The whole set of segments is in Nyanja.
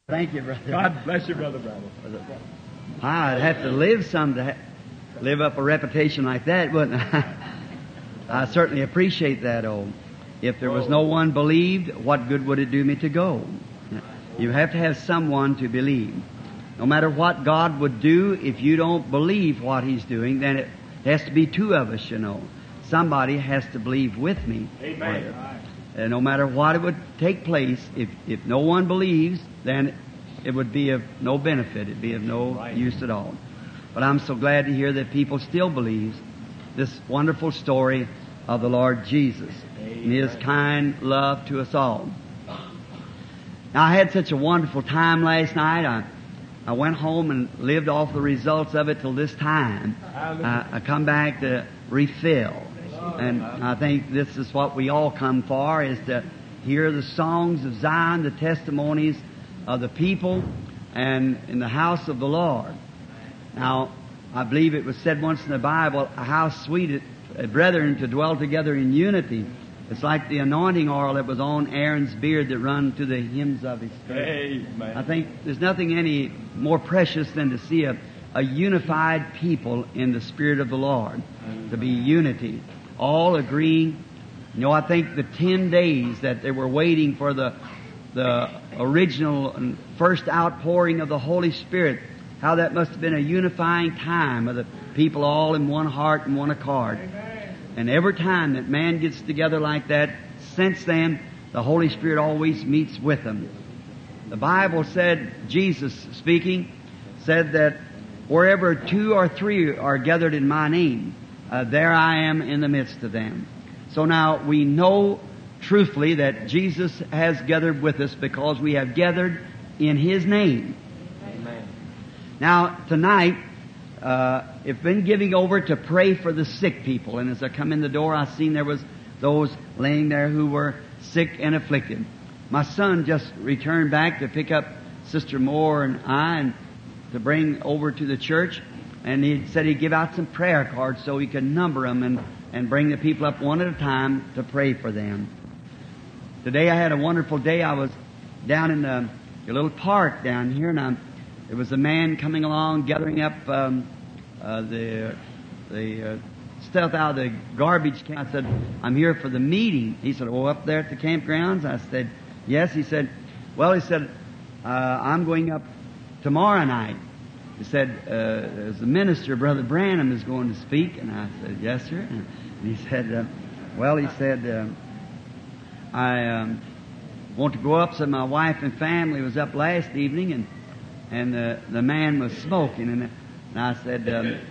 Thank you, brother. God bless you, Brother Bramble. I'd have to live some to live up a reputation like that, wouldn't I? I certainly appreciate that. If there was no one believed, what good would it do me to go? You have to have someone to believe. No matter what God would do, if you don't believe what He's doing, then it has to be two of us, you know. Somebody has to believe with me. Amen. And no matter what it would take place, if no one believes, then it would be of no benefit. It'd be of no use at all. But I'm so glad to hear that people still believe this wonderful story of the Lord Jesus and His kind love to us all. Now, I had such a wonderful time last night. I went home and lived off the results of it till this time. I come back to refill. And I think this is what we all come for, is to hear the songs of Zion, the testimonies of the people, and in the house of the Lord. Now, I believe it was said once in the Bible, how sweet it, brethren, to dwell together in unity. It's like the anointing oil that was on Aaron's beard that run to the hems of his skirt. I think there's nothing any more precious than to see a unified people in the Spirit of the Lord. To be unity. All agreeing. You know, I think the 10 days that they were waiting for the original and first outpouring of the Holy Spirit, how that must have been a unifying time of the people all in one heart and one accord. And every time that man gets together like that, since then, the Holy Spirit always meets with them. The Bible said, Jesus speaking, said that wherever 2 or 3 are gathered in my name, there I am in the midst of them. So now we know truthfully that Jesus has gathered with us because we have gathered in His name. Amen. Now, tonight, I've been giving over to pray for the sick people. And as I come in the door, I seen there was those laying there who were sick and afflicted. My son just returned back to pick up Sister Moore and I and to bring over to the church. And he said he'd give out some prayer cards so he could number them and bring the people up one at a time to pray for them. Today I had a wonderful day. I was down in a little park down here, and there was a man coming along gathering up the stuff out of the garbage can. I said, I'm here for the meeting. He said, oh, up there at the campgrounds? I said, yes. He said, I'm going up tomorrow night. He said, there's a minister, Brother Branham, is going to speak. And I said, yes, sir. And he said, I want to go up. So my wife and family was up last evening, and the man was smoking. And I said,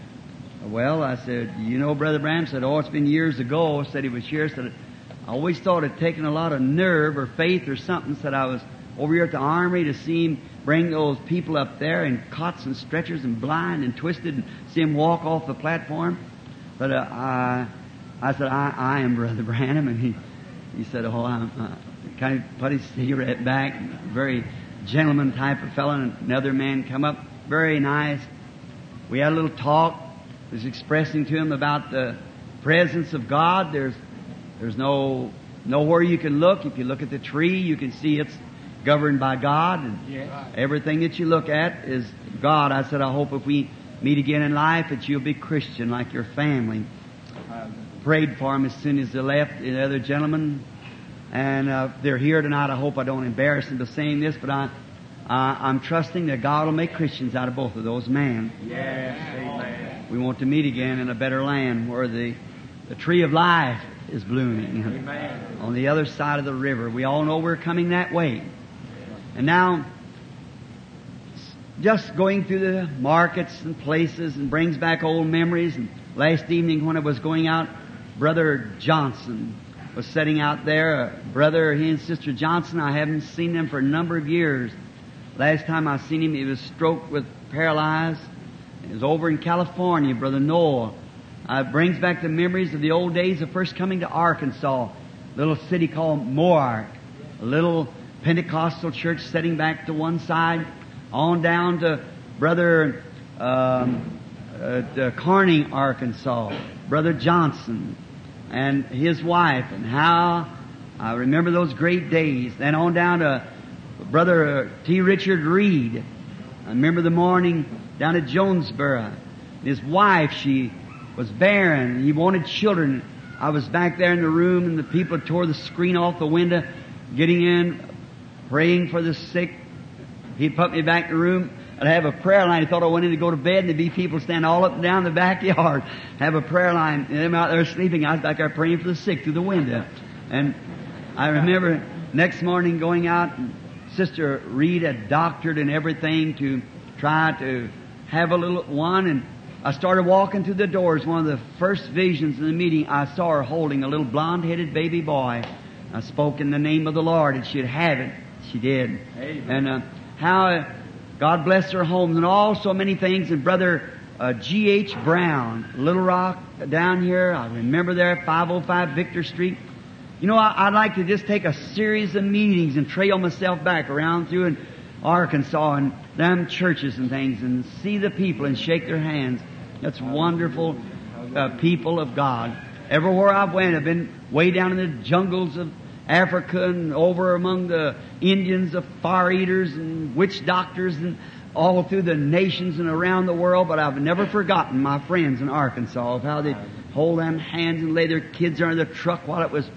you know, Brother Branham? Said, oh, it's been years ago. Said he was here. Said, I always thought it'd taken a lot of nerve or faith or something. Said I was over here at the armory to see him bring those people up there in cots and stretchers and blind and twisted and see him walk off the platform. But I said, I am Brother Branham. And he said, oh, I'm kind of put his cigarette back. Very gentleman type of fellow. And another man come up, very nice. We had a little talk. I was expressing to him about the presence of God. There's nowhere you can look. If you look at the tree, you can see it's governed by God, and everything that you look at is God. I said, I hope if we meet again in life that you'll be Christian like your family. Prayed for him as soon as they left, the other gentlemen, and they're here tonight. I hope I don't embarrass them by saying this, but I'm trusting that God will make Christians out of both of those men. Yes, amen. We want to meet again in a better land where the tree of life is blooming. Amen. On the other side of the river. We all know we're coming that way. And now, just going through the markets and places and brings back old memories. And last evening when I was going out, Brother Johnson was sitting out there. He and Sister Johnson, I haven't seen them for a number of years. Last time I seen him, he was stroked with paralyzed. It was over in California, Brother Noel. It brings back the memories of the old days of first coming to Arkansas, a little city called Moark, a little Pentecostal church sitting back to one side, on down to Brother Corning, Arkansas, Brother Johnson and his wife, and how I remember those great days. Then on down to Brother T. Richard Reed. I remember the morning down at Jonesboro. His wife, she was barren. He wanted children. I was back there in the room, and the people tore the screen off the window, getting in, praying for the sick. He put me back in the room. I'd have a prayer line. He thought I went in to go to bed, and there'd be people standing all up and down the backyard. Have a prayer line, and them out there sleeping. I was back there praying for the sick through the window. And I remember next morning going out, and Sister Reed had doctored and everything to try to have a little one, and I started walking through the doors. One of the first visions in the meeting, I saw her holding a little blonde-headed baby boy. I spoke in the name of the Lord, and she'd have it. She did. Amen. And how God bless their homes and all so many things. And Brother G.H. Brown, Little Rock, down here, I remember there, 505 Victor Street. You know, I'd like to just take a series of meetings and trail myself back around through in Arkansas and them churches and things and see the people and shake their hands. That's wonderful people of God. Everywhere I've went, I've been way down in the jungles of Africa and over among the Indians, the fire eaters and witch doctors and all through the nations and around the world. But I've never forgotten my friends in Arkansas of how they'd hold them hands and lay their kids under the truck while it was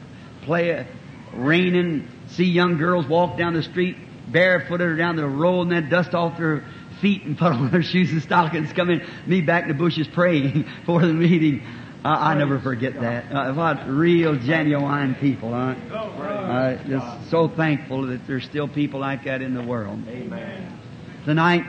raining. See young girls walk down the street barefooted or down the road and then dust off their feet and put on their shoes and stockings, come in, me back in the bushes praying for the meeting. I never forget that. What real, genuine people. Just so thankful that there's still people like that in the world. Amen. Tonight,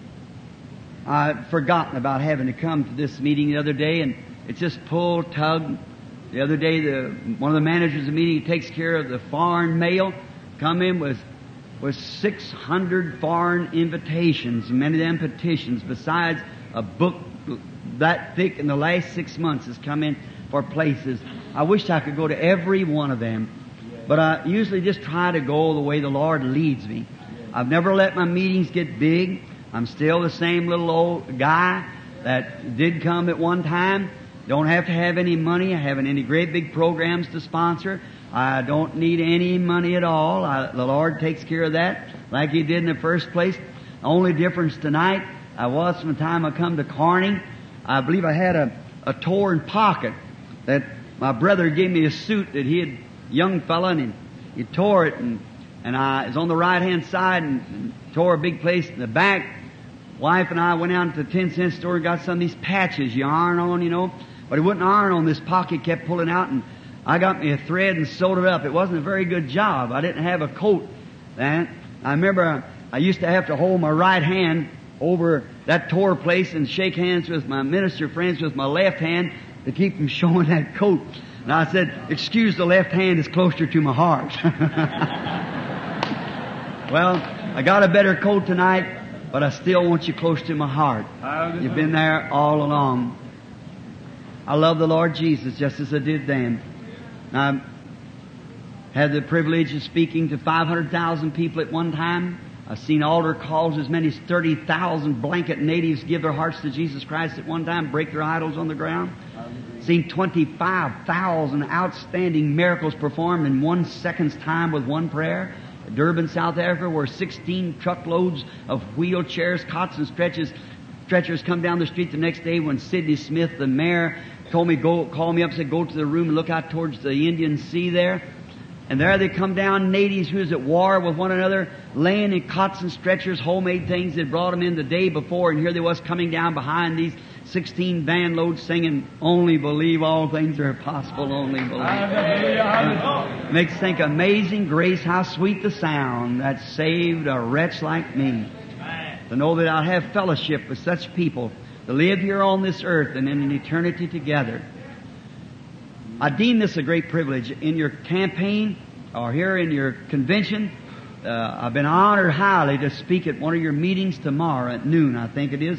I'd forgotten about having to come to this meeting the other day, and it's just pull, tug. The other day, one of the managers of the meeting, he takes care of the foreign mail, come in with 600 foreign invitations, many of them petitions, besides a book that thick in the last 6 months has come in for places. I wish I could go to every one of them, but I usually just try to go the way the Lord leads me. I've never let my meetings get big. I'm still the same little old guy that did come at one time. Don't have to have any money. I haven't any great big programs to sponsor. I don't need any money at all. The Lord takes care of that like He did in the first place. The only difference tonight, I was from the time I come to Corning. I believe I had a torn pocket that my brother gave me a suit that he had, young fella, and he tore it, and I was on the right-hand side and tore a big place in the back. Wife and I went out to the 10-cent store and got some of these patches you iron on, you know. But it wouldn't iron on this pocket, kept pulling out, and I got me a thread and sewed it up. It wasn't a very good job. I didn't have a coat then. I remember I used to have to hold my right hand over that tore place and shake hands with my minister friends with my left hand to keep from showing that coat. And I said, excuse the left hand, it's closer to my heart. Well, I got a better coat tonight, but I still want you close to my heart. You've been there all along. I love the Lord Jesus just as I did then. I had the privilege of speaking to 500,000 people at one time. I've seen altar calls as many as 30,000 blanket natives give their hearts to Jesus Christ at one time, break their idols on the ground. Seen 25,000 outstanding miracles performed in 1 second's time with one prayer. At Durban, South Africa, where 16 truckloads of wheelchairs, cots and stretchers come down the street the next day when Sidney Smith, the mayor, called me up, said, go to the room and look out towards the Indian Sea there. And there they come down, natives who was at war with one another, laying in cots and stretchers, homemade things. They brought them in the day before, and here they was coming down behind these 16 van loads singing, only believe all things are possible, only believe. Makes think, amazing grace, how sweet the sound that saved a wretch like me. To know that I'll have fellowship with such people, to live here on this earth and in an eternity together. I deem this a great privilege. In your campaign or here in your convention, I've been honored highly to speak at one of your meetings tomorrow at noon, I think it is.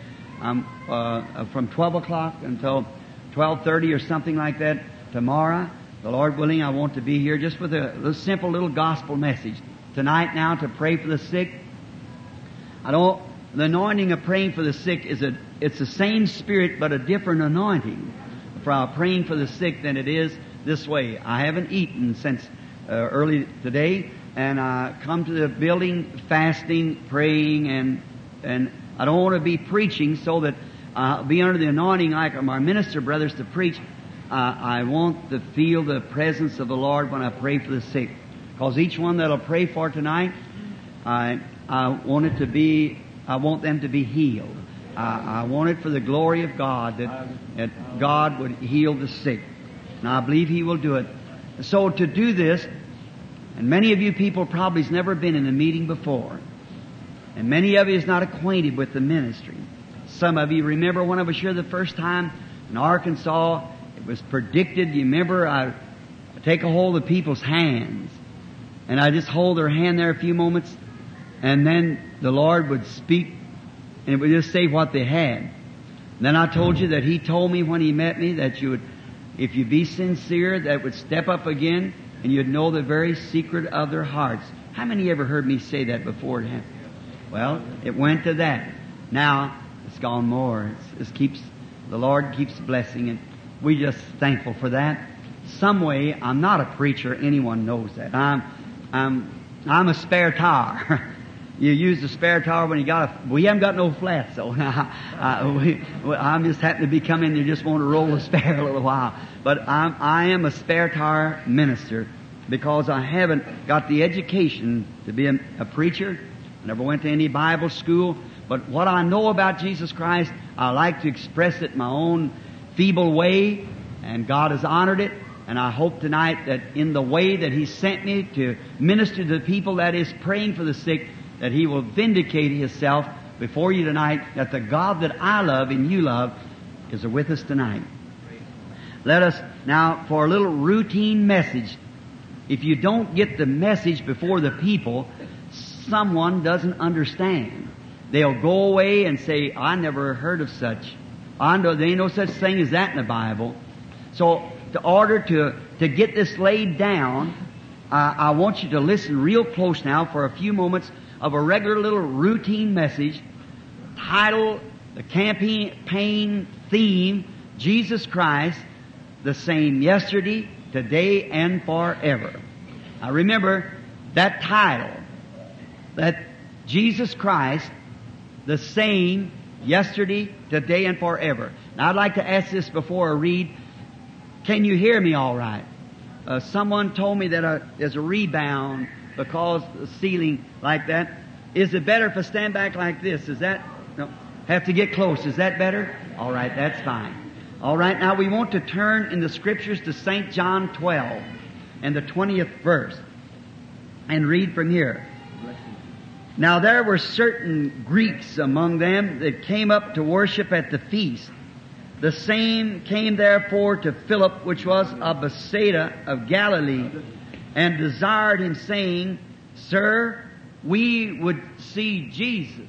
From 12 o'clock until 12:30 or something like that tomorrow. The Lord willing, I want to be here just with a simple little gospel message. Tonight now to pray for the sick. The anointing of praying for the sick it's the same spirit but a different anointing for praying for the sick than it is this way. I haven't eaten since early today, and I come to the building fasting, praying, and I don't want to be preaching so that I'll be under the anointing like my minister brothers to preach. I want to feel the presence of the Lord when I pray for the sick. Because each one that I'll pray for tonight, I want them to be healed. I want it for the glory of God, that God would heal the sick. And I believe He will do it. So to do this, and many of you people probably has never been in a meeting before, and many of you is not acquainted with the ministry. Some of you remember one of us here the first time in Arkansas, it was predicted. You remember, I take a hold of people's hands, and I just hold their hand there a few moments, and then the Lord would speak, and it would just say what they had. And then I told you that He told me when He met me that you would, if you be sincere, that would step up again, and you'd know the very secret of their hearts. How many ever heard me say that before it happened? Well, it went to that. Now, it's gone more. The Lord keeps blessing, and we're just thankful for that. Some way, I'm not a preacher. Anyone knows that. I'm a spare tire. You use the spare tire when we haven't got no flat, so I'm just happen to be coming. You just want to roll the spare a little while. But I am a spare tire minister because I haven't got the education to be a preacher. I never went to any Bible school. But what I know about Jesus Christ, I like to express it my own feeble way, and God has honored it. And I hope tonight that in the way that He sent me to minister to the people, that is praying for the sick, that He will vindicate Himself before you tonight, that the God that I love and you love is with us tonight. Let us now, for a little routine message. If you don't get the message before the people, someone doesn't understand. They'll go away and say, I never heard of such. There ain't no such thing as that in the Bible. So, in order to get this laid down, I want you to listen real close now for a few moments of a regular little routine message titled, the campaign theme, Jesus Christ, the same yesterday, today, and forever. Now remember that title, that Jesus Christ, the same yesterday, today, and forever. Now I'd like to ask this before I read. Can you hear me all right? Someone told me that there's a rebound because the ceiling like that. Is it better if I stand back like this? Is that? No. Have to get close. Is that better? All right, that's fine. All right, now we want to turn in the Scriptures to St. John 12 and the 20th verse and read from here. Now there were certain Greeks among them that came up to worship at the feast. The same came therefore to Philip, which was of Bethsaida of Galilee, and desired him, saying, Sir, we would see Jesus.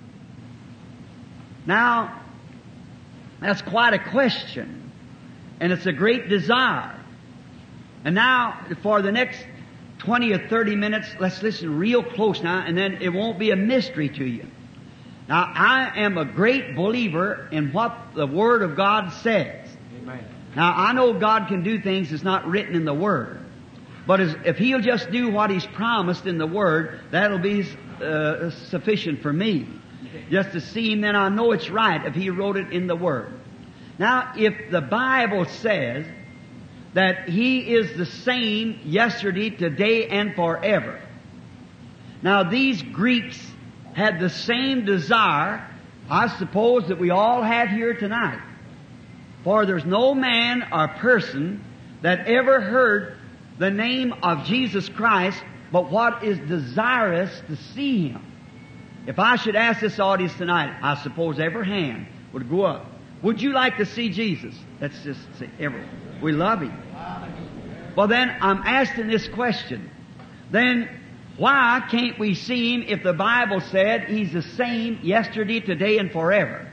Now, that's quite a question, and it's a great desire. And now, for the next 20 or 30 minutes, let's listen real close now, and then it won't be a mystery to you. Now, I am a great believer in what the Word of God says. Amen. Now, I know God can do things that's not written in the Word. But if He'll just do what He's promised in the Word, that'll be sufficient for me. Just to see Him, then I know it's right if He wrote it in the Word. Now, if the Bible says that He is the same yesterday, today, and forever. Now, these Greeks had the same desire, I suppose, that we all have here tonight. For there's no man or person that ever heard the name of Jesus Christ but what is desirous to see Him. If I should ask this audience tonight, I suppose every hand would go up. Would you like to see Jesus? Let's just say everyone. We love Him. Well then, I'm asking this question. Then, why can't we see Him if the Bible said He's the same yesterday, today, and forever?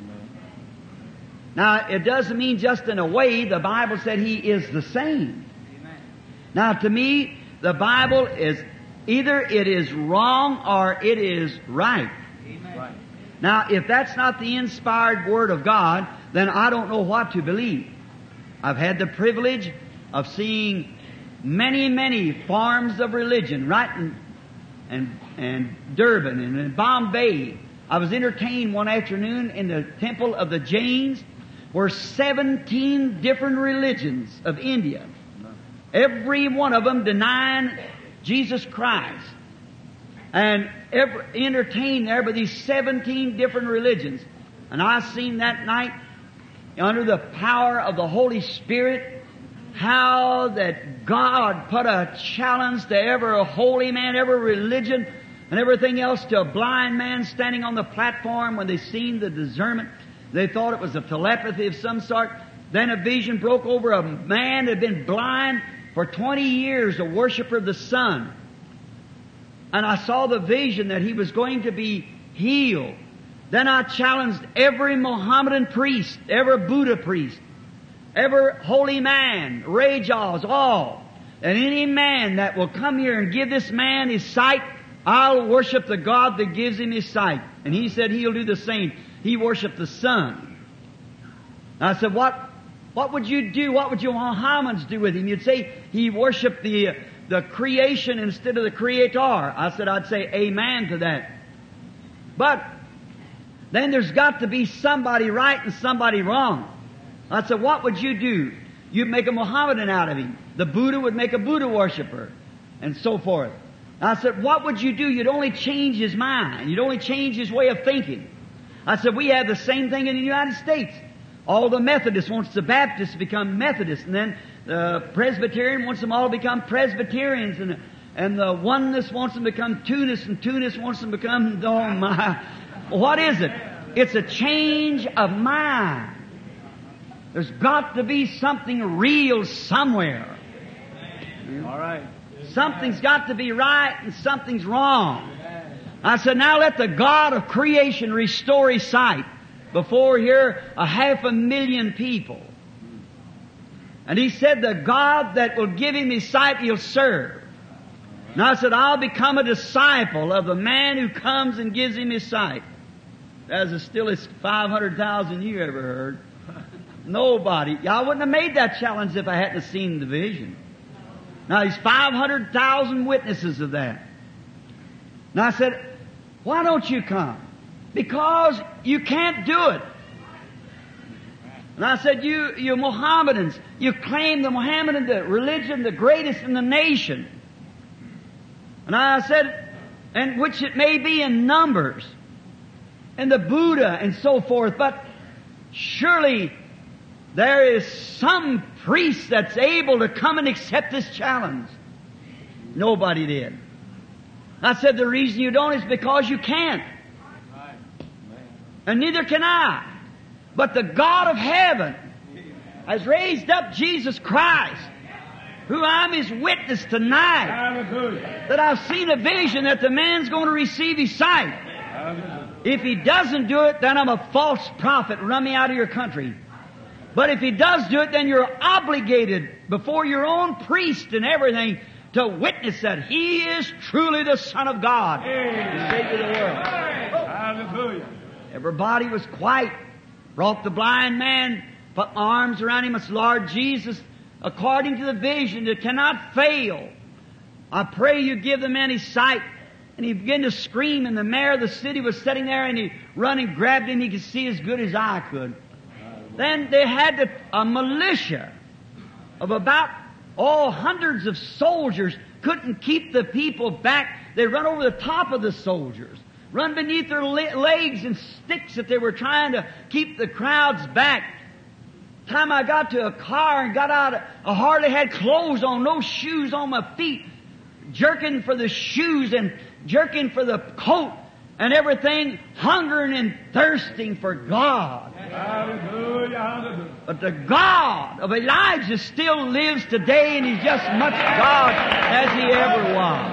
Now, it doesn't mean just in a way. The Bible said He is the same. Now, to me, the Bible is either it is wrong or it is right. Amen. Now, if that's not the inspired Word of God, then I don't know what to believe. I've had the privilege of seeing many forms of religion, right in Durban and in Bombay. I was entertained one afternoon in the temple of the Jains, where 17 different religions of India, every one of them denying Jesus Christ, and entertained there by these 17 different religions. And I seen that night, under the power of the Holy Spirit, how that God put a challenge to every holy man, every religion, and everything else, to a blind man standing on the platform. When they seen the discernment, they thought it was a telepathy of some sort. Then a vision broke over a man that had been blind for 20 years, a worshiper of the sun. And I saw the vision that he was going to be healed. Then I challenged every Mohammedan priest, every Buddha priest, every holy man, Rajas, all, and any man that will come here and give this man his sight, I'll worship the God that gives him his sight. And he said he'll do the same. He worshiped the sun. I said, what would you do? What would your Mohammedans do with him? You'd say he worshiped the creation instead of the Creator. I said, I'd say amen to that. But then there's got to be somebody right and somebody wrong. I said, what would you do? You'd make a Mohammedan out of him. The Buddha would make a Buddha worshiper, and so forth. I said, what would you do? You'd only change his mind. You'd only change his way of thinking. I said, we have the same thing in the United States. All the Methodists wants the Baptists to become Methodists, and then the Presbyterian wants them all to become Presbyterians, and the Oneness wants them to become Tunists, and Tunists wants them to become, oh my, what is it? It's a change of mind. There's got to be something real somewhere. All right. Something's got to be right and something's wrong. I said, now let the God of creation restore his sight before here 500,000 people. And he said, the God that will give him his sight, he'll serve. And I said, I'll become a disciple of the man who comes and gives him his sight. That's the stillest 500,000 you ever heard. Nobody. I wouldn't have made that challenge if I hadn't seen the vision. Now, there's 500,000 witnesses of that. And I said, why don't you come? Because you can't do it. And I said, you Mohammedans, you claim the Mohammedan, the religion, the greatest in the nation. And I said, and which it may be in numbers, and the Buddha and so forth, but surely there is some priest that's able to come and accept this challenge. Nobody did. I said, the reason you don't is because you can't. And neither can I. But the God of heaven has raised up Jesus Christ, who I'm his witness tonight, that I've seen a vision that the man's going to receive his sight. If he doesn't do it, then I'm a false prophet. Run me out of your country. But if he does do it, then you're obligated before your own priest and everything to witness that he is truly the Son of God, the Savior of the world. Hallelujah. Everybody was quiet. Brought the blind man, put my arms around him. It's Lord Jesus, according to the vision that cannot fail. I pray you give the man his sight. And he began to scream, and the mayor of the city was sitting there, and he run and grabbed him. He could see as good as I could. Then they had a militia of about hundreds of soldiers, couldn't keep the people back. They run over the top of the soldiers, run beneath their legs and sticks that they were trying to keep the crowds back. Time I got to a car and got out, I hardly had clothes on, no shoes on my feet, jerking for the shoes and jerking for the coat and everything, hungering and thirsting for God. Hallelujah, hallelujah. But the God of Elijah still lives today, and he's just much God as he ever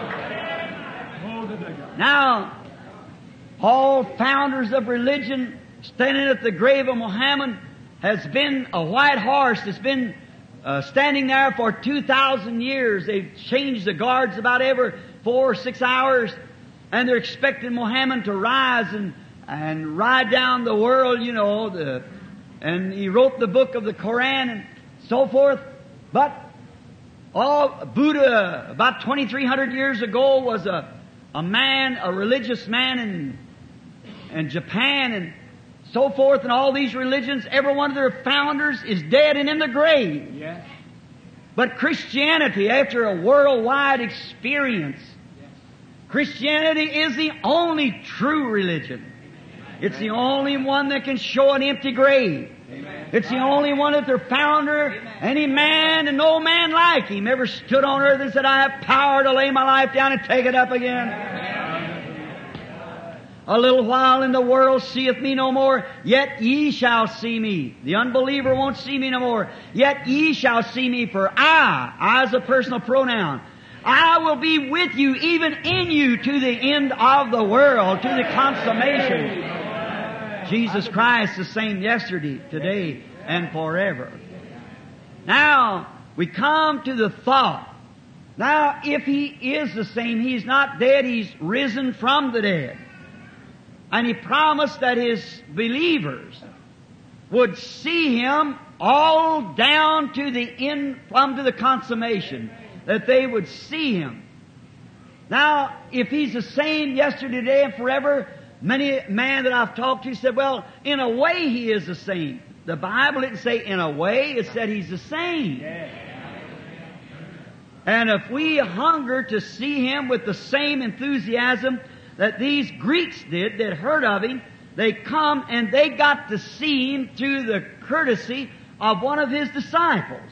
was. Now, all founders of religion standing at the grave of Muhammad has been a white horse that's been standing there for 2,000 years. They've changed the guards about every 4 or 6 hours, and they're expecting Muhammad to rise and ride down the world, you know, and he wrote the book of the Koran and so forth. But Buddha, about 2,300 years ago, was a man, a religious man in Japan and so forth, and all these religions, every one of their founders is dead and in the grave. Yes. But Christianity, after a worldwide experience, Christianity is the only true religion. It's the only one that can show an empty grave. It's the only one that their founder, any man and no man like him, ever stood on earth and said, I have power to lay my life down and take it up again. A little while and the world seeth me no more, yet ye shall see me. The unbeliever won't see me no more, yet ye shall see me, for I is a personal pronoun, I will be with you, even in you, to the end of the world, to the consummation. Jesus Christ the same yesterday, today, and forever. Now, we come to the thought. Now, if He is the same, He's not dead, He's risen from the dead. And He promised that His believers would see Him all down to the end, from to the consummation, that they would see Him. Now, if He's the same yesterday, today, and forever, many man that I've talked to said, well, in a way He is the same. The Bible didn't say in a way, it said He's the same. And if we hunger to see Him with the same enthusiasm that these Greeks did that heard of Him, they come and they got to see Him through the courtesy of one of His disciples.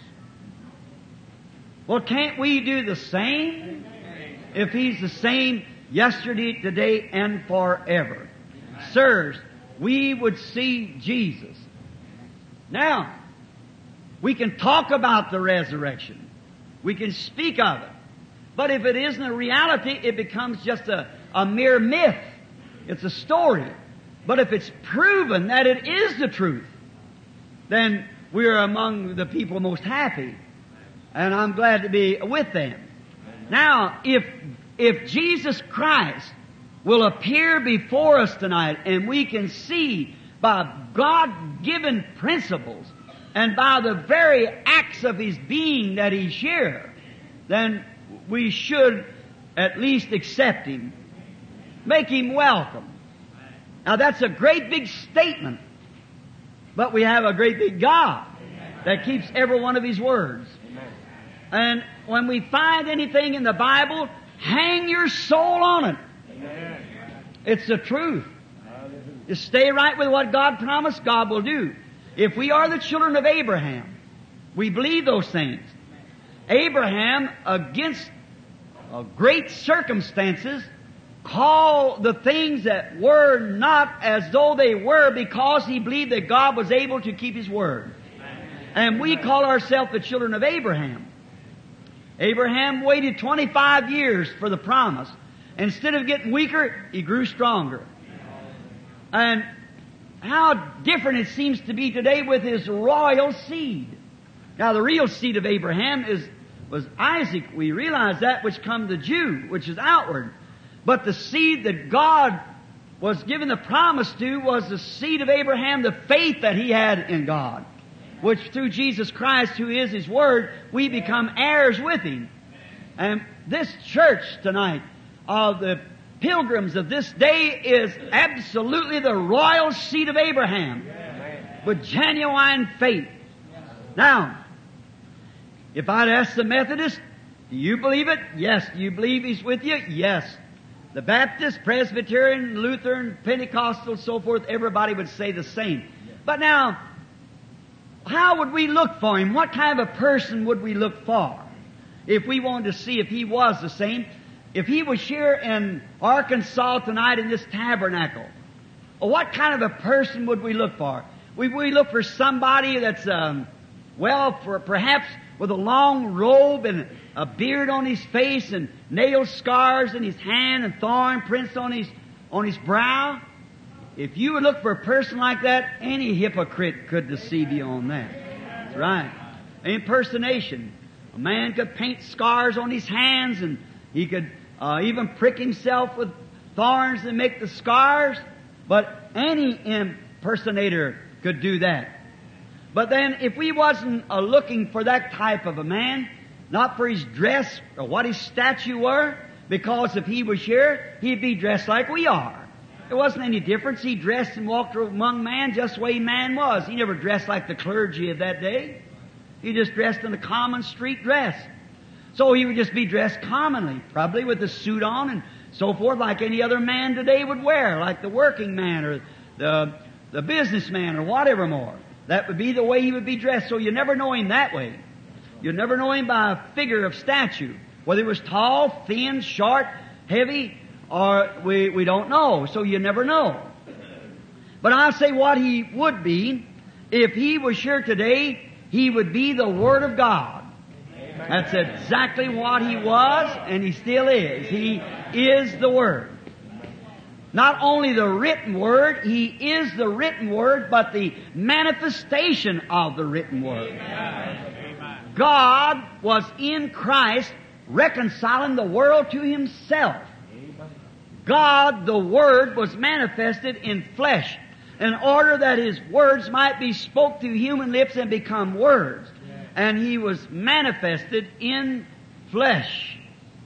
Well, can't we do the same if He's the same yesterday, today, and forever? Sirs, we would see Jesus. Now, we can talk about the resurrection. We can speak of it. But if it isn't a reality, it becomes just a mere myth. It's a story. But if it's proven that it is the truth, then we're among the people most happy. And I'm glad to be with them. Now, if Jesus Christ will appear before us tonight and we can see by God-given principles and by the very acts of His being that He's here, then we should at least accept Him. Make Him welcome. Now that's a great big statement, but we have a great big God that keeps every one of His words. And when we find anything in the Bible, hang your soul on it. It's the truth. Just stay right with what God promised, God will do. If we are the children of Abraham, we believe those things. Abraham, against great circumstances, called the things that were not as though they were, because he believed that God was able to keep His word. And we call ourselves the children of Abraham. Abraham waited 25 years for the promise. Instead of getting weaker, he grew stronger. And how different it seems to be today with his royal seed. Now the real seed of Abraham was Isaac. We realize that, which come the Jew, which is outward. But the seed that God was given the promise to was the seed of Abraham, the faith that he had in God, which through Jesus Christ, who is His Word, we become heirs with Him. And this church tonight of the pilgrims of this day is absolutely the royal seed of Abraham, with genuine faith. Now, if I'd ask the Methodist, do you believe it? Yes. Do you believe He's with you? Yes. The Baptist, Presbyterian, Lutheran, Pentecostal, so forth, everybody would say the same. But now, how would we look for Him? What kind of a person would we look for if we wanted to see if He was the same? If He was here in Arkansas tonight in this tabernacle, what kind of a person would we look for? Would we look for somebody that's, perhaps with a long robe and a beard on his face and nail scars in his hand and thorn prints on his brow? If you would look for a person like that, any hypocrite could deceive you on that. That's right. Impersonation. A man could paint scars on his hands, and he could even prick himself with thorns and make the scars. But any impersonator could do that. But then, if we wasn't looking for that type of a man, not for his dress or what his stature were, because if he was here, he'd be dressed like we are. There wasn't any difference. He dressed and walked among man just the way man was. He never dressed like the clergy of that day. He just dressed in the common street dress. So he would just be dressed commonly, probably with a suit on and so forth, like any other man today would wear, like the working man or the businessman or whatever more. That would be the way he would be dressed. So you never know him that way. You never know him by a figure of statue. Whether he was tall, thin, short, heavy, or we don't know. So you never know. But I'll say what he would be. If he was here today, he would be the Word of God. Amen. That's exactly what he was, and he still is. He is the Word. Not only the written Word, he is the written Word, but the manifestation of the written Word. Amen. God was in Christ reconciling the world to Himself. God, the Word, was manifested in flesh in order that His words might be spoke through human lips and become words. And He was manifested in flesh.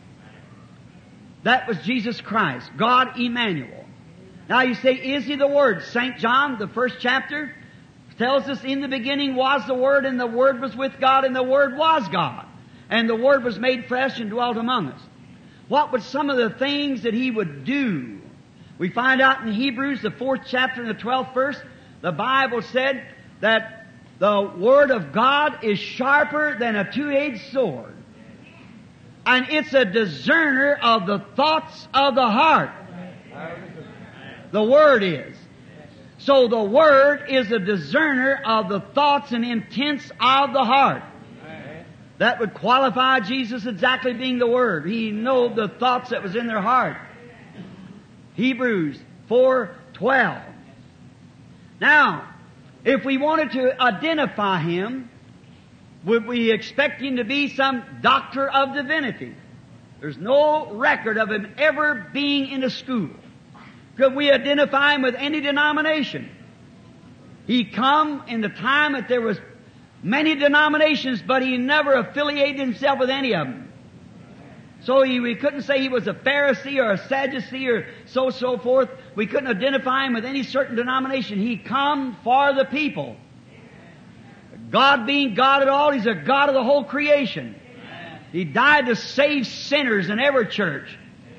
That was Jesus Christ, God Emmanuel. Now you say, is He the Word? St. John, the first chapter, tells us, in the beginning was the Word, and the Word was with God, and the Word was God. And the Word was made flesh and dwelt among us. What were some of the things that He would do? We find out in Hebrews, the 4th chapter and the 12th verse, the Bible said that the Word of God is sharper than a two-edged sword. And it's a discerner of the thoughts of the heart. The Word is. So the Word is a discerner of the thoughts and intents of the heart. That would qualify Jesus exactly being the Word. He knew the thoughts that was in their heart. Hebrews 4:12. Now, if we wanted to identify Him, would we expect Him to be some doctor of divinity? There's no record of Him ever being in a school. Could we identify Him with any denomination? He come in the time that there was many denominations, but He never affiliated Himself with any of them. So we couldn't say He was a Pharisee or a Sadducee or so forth. We couldn't identify Him with any certain denomination. He come for the people. God being God at all, He's a God of the whole creation. He died to save sinners in every church.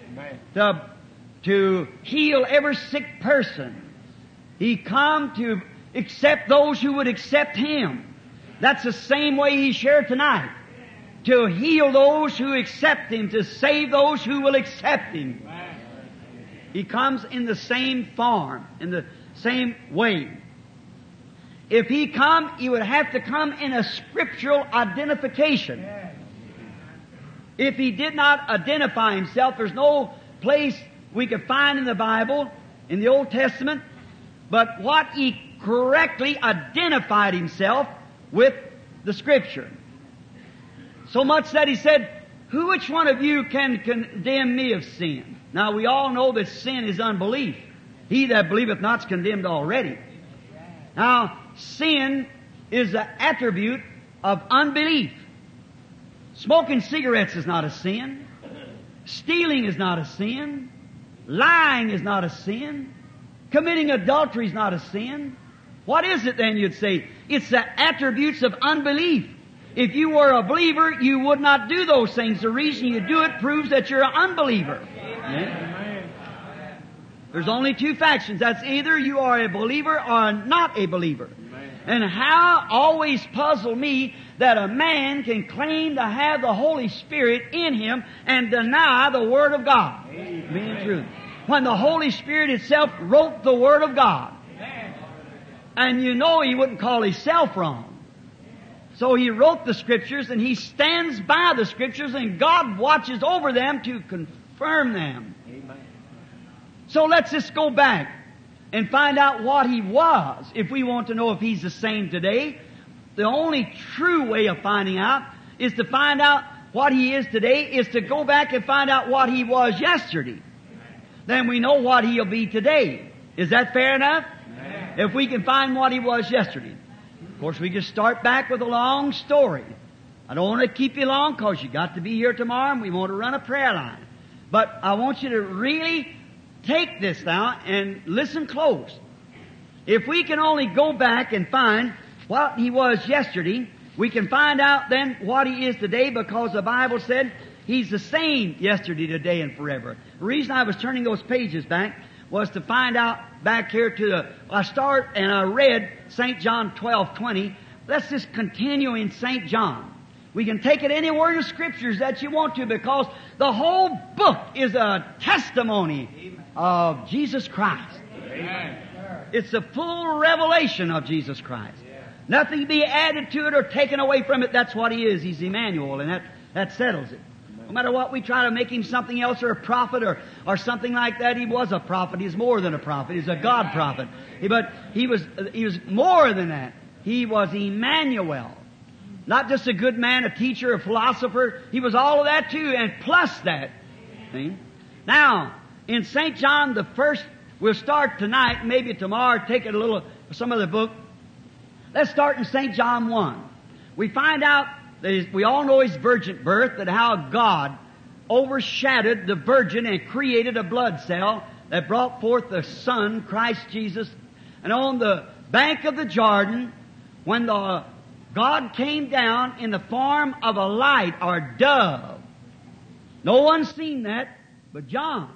To heal every sick person. He come to accept those who would accept Him. That's the same way He's here tonight. To heal those who accept Him, to save those who will accept Him. He comes in the same form, in the same way. If He come, He would have to come in a scriptural identification. If He did not identify Himself, there's no place we could find in the Bible, in the Old Testament, but what He correctly identified Himself with the Scripture. So much that He said, which one of you can condemn me of sin? Now we all know that sin is unbelief. He that believeth not is condemned already. Now, sin is an attribute of unbelief. Smoking cigarettes is not a sin. Stealing is not a sin. Lying is not a sin. Committing adultery is not a sin. What is it then, you'd say? It's the attributes of unbelief. If you were a believer, you would not do those things. The reason you do it proves that you're an unbeliever. Amen. There's only two factions. That's either you are a believer or not a believer. Amen. And how always puzzled me that a man can claim to have the Holy Spirit in him and deny the Word of God being true. When the Holy Spirit itself wrote the Word of God. And you know He wouldn't call Himself wrong. So He wrote the Scriptures and He stands by the Scriptures and God watches over them to confirm them. Amen. So let's just go back and find out what He was. If we want to know if He's the same today, the only true way of finding out is to find out what He is today, is to go back and find out what He was yesterday. Then we know what He'll be today. Is that fair enough? Amen. If we can find what He was yesterday. Of course, we just start back with a long story. I don't want to keep you long because you got to be here tomorrow and we want to run a prayer line. But I want you to really take this now and listen close. If we can only go back and find what he was yesterday, we can find out then what he is today, because the Bible said he's the same yesterday, today, and forever. The reason I was turning those pages back was to find out back here I start and I read St. John 12:20. Let's just continue in St. John. We can take it anywhere in the Scriptures that you want to, because the whole book is a testimony of Jesus Christ. Amen. It's a full revelation of Jesus Christ. Nothing to be added to it or taken away from it. That's what He is. He's Emmanuel, and that settles it. No matter what we try to make Him something else, or a prophet or something like that, He was a prophet. He's more than a prophet. He's a God prophet. But He was more than that. He was Emmanuel. Not just a good man, a teacher, a philosopher. He was all of that too, and plus that. See? Now, in St. John the first, we'll start tonight, maybe tomorrow, take it some of the book. Let's start in St. John 1. We find out that we all know His virgin birth, that how God overshadowed the virgin and created a blood cell that brought forth the Son, Christ Jesus. And on the bank of the Jordan, when God came down in the form of a light or dove. No one's seen that but John.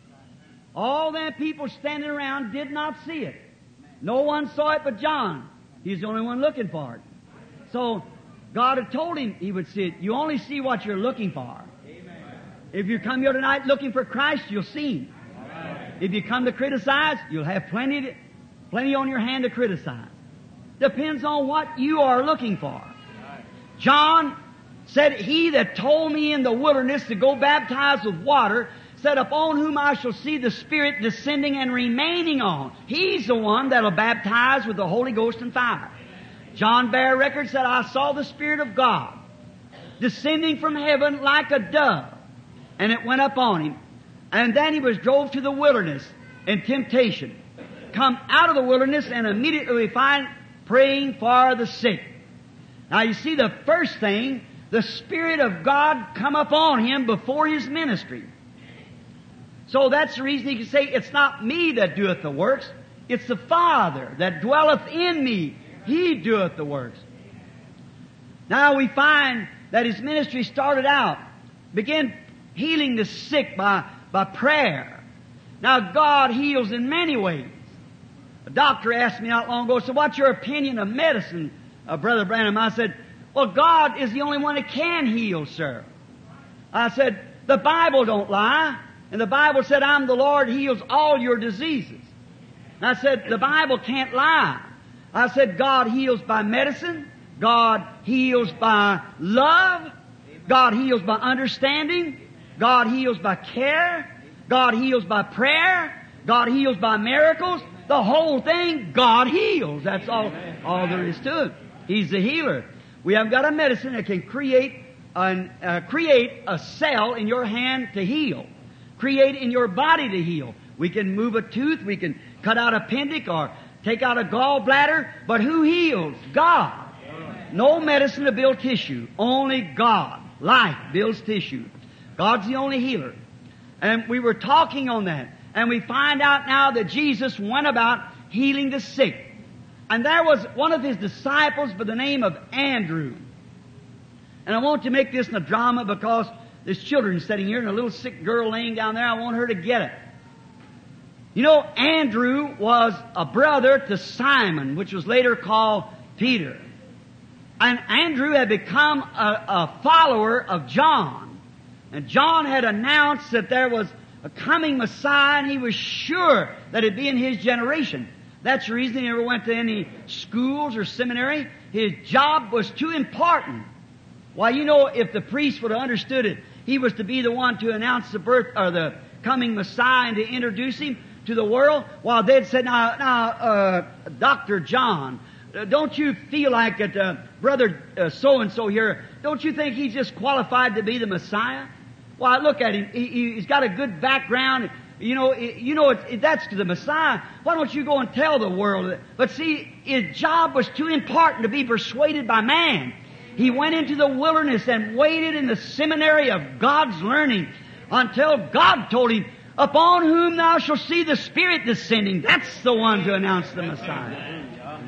All them people standing around did not see it. No one saw it but John. He's the only one looking for it. So God had told him He would see it. You only see what you're looking for. If you come here tonight looking for Christ, you'll see Him. If you come to criticize, you'll have plenty on your hand to criticize. Depends on what you are looking for. John said, He that told me in the wilderness to go baptize with water, said, upon whom I shall see the Spirit descending and remaining on. He's the one that'll baptize with the Holy Ghost and fire. John bare record, said, I saw the Spirit of God descending from heaven like a dove, and it went up on Him. And then He was drove to the wilderness in temptation. Come out of the wilderness, and immediately we find praying for the sick. Now you see, the first thing, the Spirit of God come upon Him before His ministry. So that's the reason He can say, it's not me that doeth the works, it's the Father that dwelleth in me. He doeth the works. Now we find that His ministry started out, began healing the sick by prayer. Now God heals in many ways. A doctor asked me not long ago, so what's your opinion of medicine, Brother Branham? I said, well, God is the only one that can heal, sir. I said, the Bible don't lie. And the Bible said, I'm the Lord, heals all your diseases. And I said, the Bible can't lie. I said, God heals by medicine. God heals by love. God heals by understanding. God heals by care. God heals by prayer. God heals by miracles. The whole thing, God heals. That's all there is to it. He's the healer. We haven't got a medicine that can create a cell in your hand to heal. Create in your body to heal. We can move a tooth. We can cut out an appendix or take out a gallbladder. But who heals? God. No medicine to build tissue. Only God. Life builds tissue. God's the only healer. And we were talking on that. And we find out now that Jesus went about healing the sick. And there was one of His disciples by the name of Andrew. And I want to make this in a drama because there's children sitting here and a little sick girl laying down there. I want her to get it. You know, Andrew was a brother to Simon, which was later called Peter. And Andrew had become a follower of John. And John had announced that there was a coming Messiah, and he was sure that it'd be in his generation. That's the reason he never went to any schools or seminary. His job was too important. Why, you know, if the priest would have understood it, he was to be the one to announce the birth or the coming Messiah and to introduce Him to the world. While they'd said, now, Dr. John, don't you feel like that brother so-and-so here, don't you think he's just qualified to be the Messiah? Why, look at him. He's got a good background. That's the Messiah. Why don't you go and tell the world? But see, his job was too important to be persuaded by man. He went into the wilderness and waited in the seminary of God's learning until God told him, upon whom thou shalt see the Spirit descending. That's the one to announce the Messiah.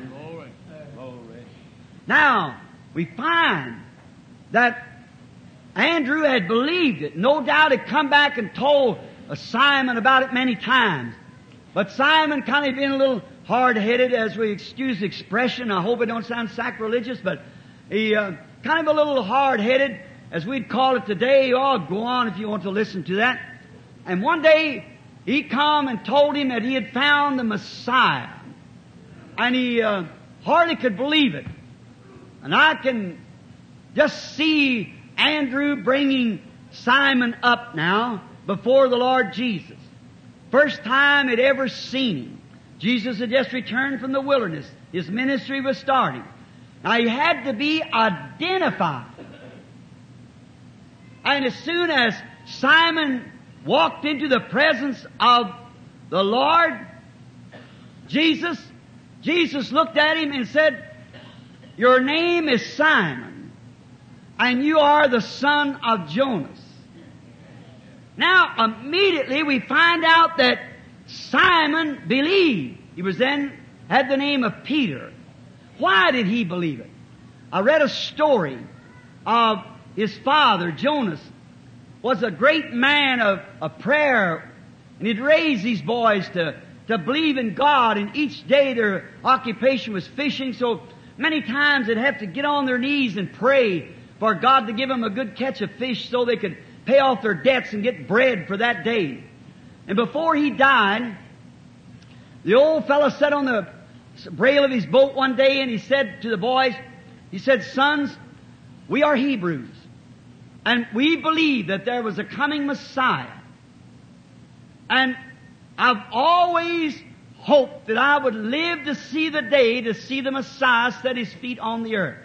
Now, we find that Andrew had believed it. No doubt had come back and told Simon about it many times. But Simon kind of been a little hard-headed, as we excuse the expression. I hope it don't sound sacrilegious, but he kind of a little hard-headed, as we'd call it today. Oh, go on if you want to listen to that. And one day, he come and told him that he had found the Messiah. And he hardly could believe it. And I can just see Andrew bringing Simon up now before the Lord Jesus. First time he'd ever seen him. Jesus had just returned from the wilderness. His ministry was starting. Now he had to be identified. And as soon as Simon walked into the presence of the Lord Jesus, Jesus looked at him and said, your name is Simon, and you are the son of Jonas. Now, immediately we find out that Simon believed. He was then had the name of Peter. Why did he believe it? I read a story of his father, Jonas, was a great man of prayer, and he'd raised these boys to believe in God, and each day their occupation was fishing, so many times they'd have to get on their knees and pray for God to give them a good catch of fish so they could pay off their debts and get bread for that day. And before he died, the old fellow sat on the rail of his boat one day and he said to the boys, he said, sons, we are Hebrews, and we believe that there was a coming Messiah. And I've always hoped that I would live to see the day to see the Messiah set His feet on the earth.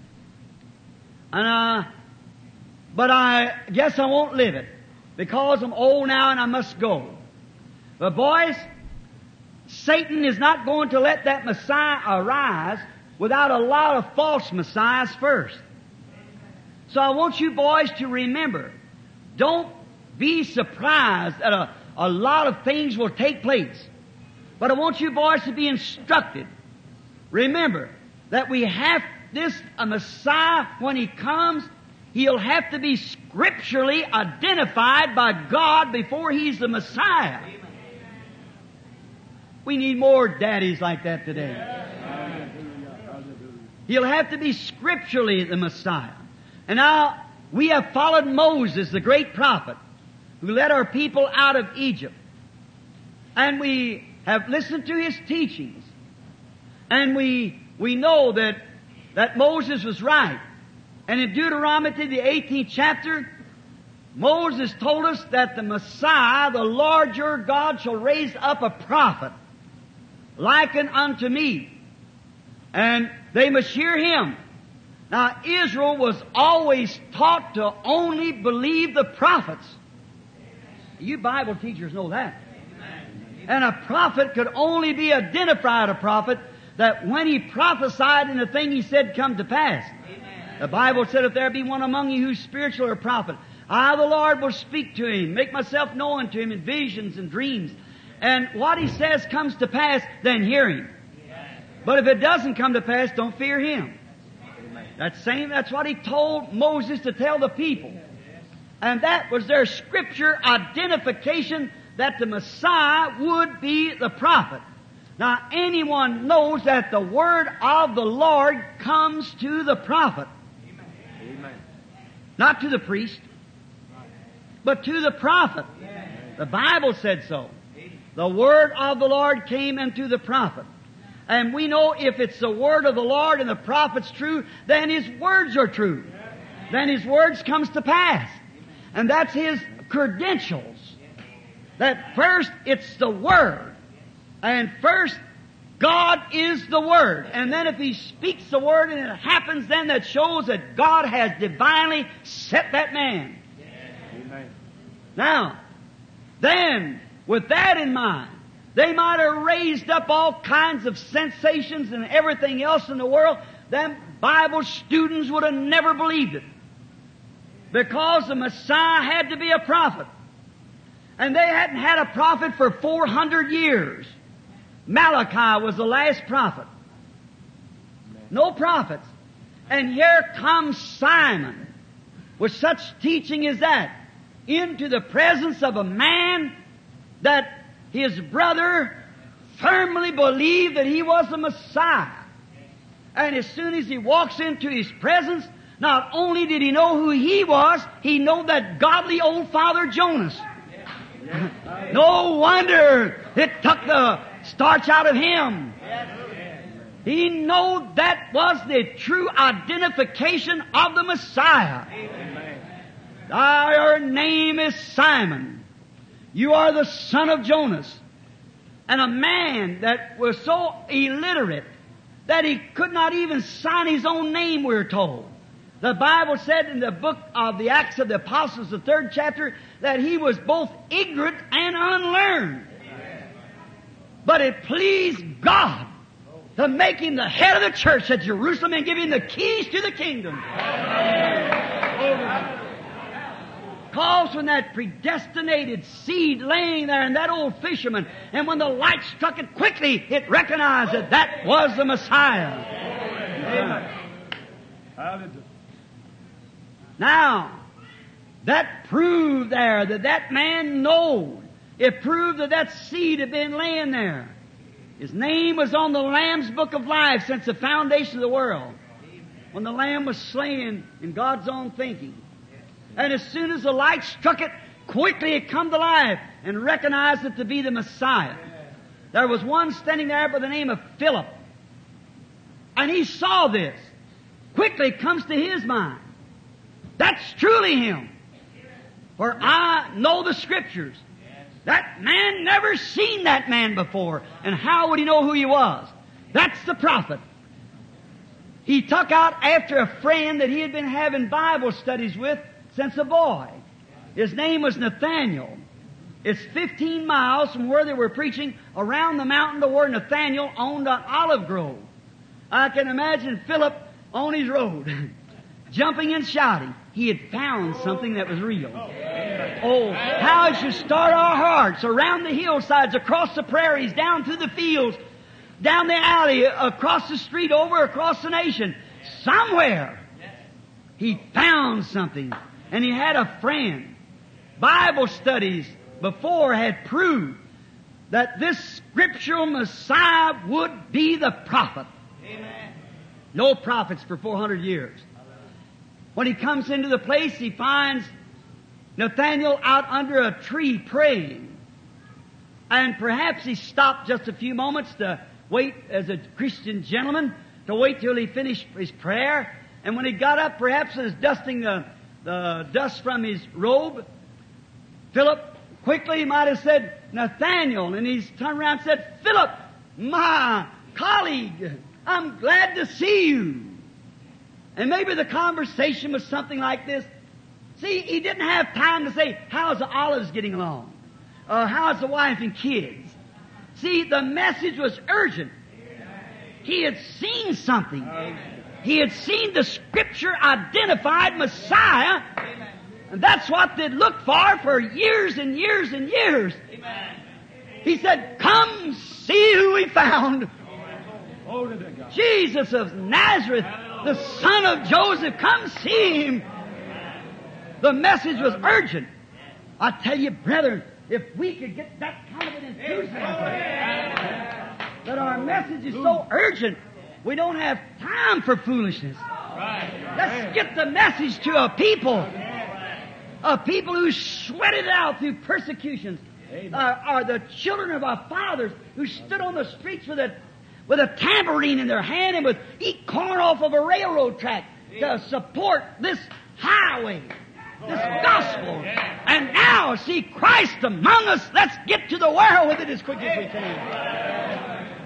And but I guess I won't live it because I'm old now and I must go. But boys, Satan is not going to let that Messiah arise without a lot of false messiahs first. So I want you boys to remember, don't be surprised that a lot of things will take place. But I want you boys to be instructed. Remember that we have a Messiah, when He comes, He'll have to be scripturally identified by God before He's the Messiah. We need more daddies like that today. He'll have to be scripturally the Messiah. And now, we have followed Moses, the great prophet, who led our people out of Egypt. And we have listened to his teachings. And we know that Moses was right. And in Deuteronomy, the 18th chapter, Moses told us that the Messiah, the Lord your God, shall raise up a prophet, likened unto me. And they must hear him. Now, Israel was always taught to only believe the prophets. You Bible teachers know that. And a prophet could only be identified a prophet that when he prophesied and the thing he said come to pass. Amen. The Bible said, if there be one among you who's spiritual or prophet, I, the Lord, will speak to him, make myself known to him in visions and dreams. And what he says comes to pass, then hear him. Yes. But if it doesn't come to pass, don't fear him. That's what he told Moses to tell the people. And that was their scripture identification that the Messiah would be the prophet. Now, anyone knows that the word of the Lord comes to the prophet. Amen. Not to the priest, but to the prophet. The Bible said so. The word of the Lord came unto the prophet. And we know if it's the word of the Lord and the prophet's true, then His words are true. Then His words comes to pass. And that's His credentials. That first it's the Word. And first God is the Word. And then if He speaks the Word and it happens, then that shows that God has divinely set that man. Amen. Now, then, with that in mind, they might have raised up all kinds of sensations and everything else in the world, them Bible students would have never believed it. Because the Messiah had to be a prophet. And they hadn't had a prophet for 400 years. Malachi was the last prophet. No prophets. And here comes Simon with such teaching as that into the presence of a man that his brother firmly believed that he was the Messiah. And as soon as he walks into his presence, not only did he know who he was, he knew that godly old father Jonas. No wonder it took the starch out of him. He knew that was the true identification of the Messiah. Your name is Simon. You are the son of Jonas. And a man that was so illiterate that he could not even sign his own name, we're told. The Bible said in the book of the Acts of the Apostles, the 3rd chapter, that he was both ignorant and unlearned. But it pleased God to make him the head of the church at Jerusalem and give him the keys to the kingdom. Calls from that predestinated seed laying there in that old fisherman. And when the light struck it quickly, it recognized that that was the Messiah. Hallelujah. Now, that proved there that that man knowed. It proved that that seed had been laying there. His name was on the Lamb's Book of Life since the foundation of the world. When the Lamb was slain in God's own thinking. And as soon as the light struck it, quickly it come to life and recognized it to be the Messiah. There was one standing there by the name of Philip. And he saw this. Quickly it comes to his mind. That's truly him. For I know the Scriptures. That man never seen that man before. And how would he know who he was? That's the prophet. He took out after a friend that he had been having Bible studies with since a boy. His name was Nathaniel. It's 15 miles from where they were preaching around the mountain to where Nathaniel owned an olive grove. I can imagine Philip on his road, jumping and shouting. He had found something that was real. Oh, how it should start our hearts around the hillsides, across the prairies, down through the fields, down the alley, across the street, over across the nation. Somewhere he found something. And he had a friend. Bible studies before had proved that this scriptural Messiah would be the prophet. Amen. No prophets for 400 years. When he comes into the place, he finds Nathaniel out under a tree praying. And perhaps he stopped just a few moments to wait as a Christian gentleman, to wait till he finished his prayer. And when he got up, perhaps he was dusting the dust from his robe, Philip quickly might have said, Nathaniel. And he's turned around and said, Philip, my colleague, I'm glad to see you. And maybe the conversation was something like this. See, he didn't have time to say, how's the olives getting along? How's the wife and kids? See, the message was urgent. He had seen something. He had seen the Scripture identified Messiah. And that's what they'd looked for years and years and years. He said, come see who we found. Jesus of Nazareth, the son of Joseph, come see him. The message was urgent. I tell you, brethren, if we could get that kind of an enthusiasm, that our message is so urgent, we don't have time for foolishness. Let's get the message to a people who sweated it out through persecutions, are the children of our fathers who stood on the streets with a tambourine in their hand and would eat corn off of a railroad track to support this highway, this gospel. And now, see Christ among us. Let's get to the world with it as quick as we can.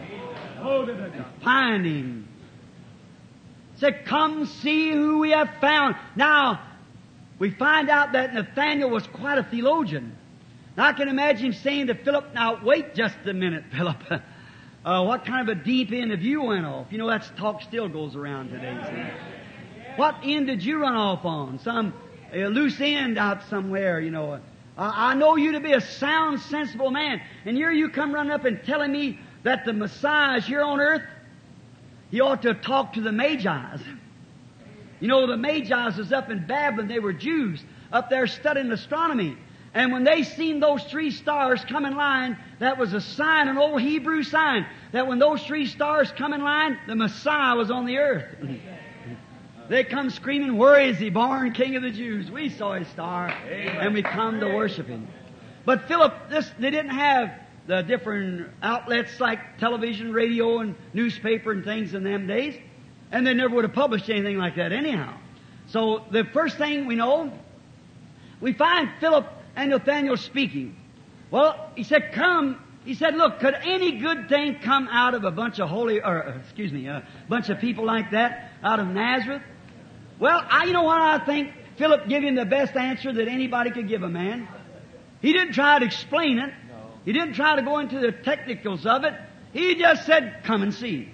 Find him. Said, come see who we have found. Now, we find out that Nathaniel was quite a theologian. Now, I can imagine him saying to Philip, now wait just a minute, Philip. what kind of a deep end have you went off? You know, that talk still goes around today. See? What end did you run off on? Some loose end out somewhere, you know. I know you to be a sound, sensible man. And here you come running up and telling me that the Messiah is here on earth. He ought to talk to the Magi's. You know, the Magi's was up in Babylon. They were Jews up there studying astronomy. And when they seen those 3 stars come in line, that was a sign, an old Hebrew sign, that when those 3 stars come in line, the Messiah was on the earth. They come screaming, "Where is He, born King of the Jews?" We saw His star, and we come to worship Him. But Philip, they didn't have the different outlets like television, radio, and newspaper and things in them days. And they never would have published anything like that anyhow. So the first thing we know, we find Philip and Nathanael speaking. Well, he said, "Come." He said, "Look, could any good thing come out of a bunch of bunch of people like that out of Nazareth?" Well, you know what I think? Philip gave him the best answer that anybody could give a man. He didn't try to explain it. He didn't try to go into the technicals of it. He just said, "Come and see."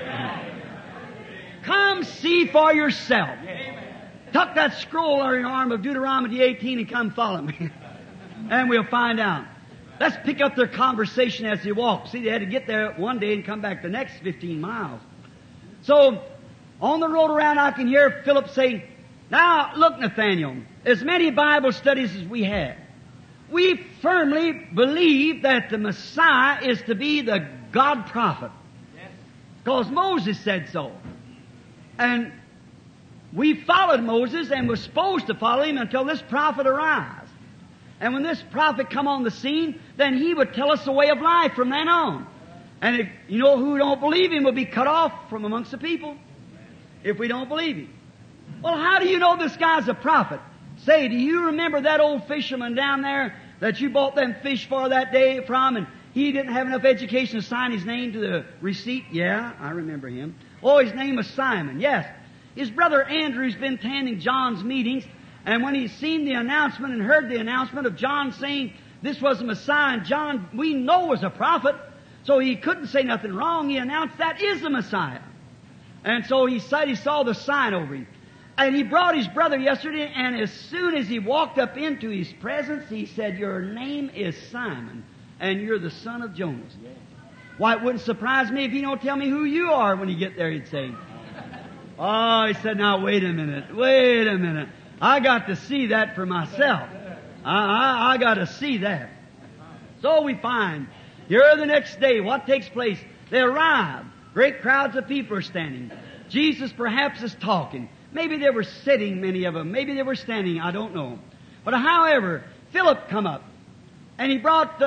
Come see for yourself. Tuck that scroll under your arm of Deuteronomy 18 and come follow me. And we'll find out. Let's pick up their conversation as they walk. See, they had to get there one day and come back the next 15 miles. So, on the road around, I can hear Philip say, "Now, look, Nathanael, as many Bible studies as we have, we firmly believe that the Messiah is to be the God prophet. Because Moses said so. And we followed Moses and were supposed to follow him until this prophet arrives. And when this prophet come on the scene, then he would tell us the way of life from then on. And you know who don't believe him will be cut off from amongst the people if we don't believe him. Well, how do you know this guy's a prophet? Say, do you remember that old fisherman down there that you bought them fish for that day from, and he didn't have enough education to sign his name to the receipt? Yeah, I remember him. Oh, his name was Simon. Yes. His brother Andrew's been attending John's meetings, and when he's seen the announcement and heard the announcement of John saying this was the Messiah, and John, we know, was a prophet, so he couldn't say nothing wrong. He announced that is the Messiah. And so he said he saw the sign over him. And he brought his brother yesterday, and as soon as he walked up into his presence, he said, "Your name is Simon, and you're the son of Jonas." Why, it wouldn't surprise me if you don't tell me who you are when you get there, he'd say. Oh, he said, "Now, wait a minute. I got to see that for myself. I got to see that." So we find, here the next day, what takes place? They arrive. Great crowds of people are standing. Jesus perhaps is talking. Maybe they were sitting, many of them. Maybe they were standing, I don't know. But however, Philip come up, and he brought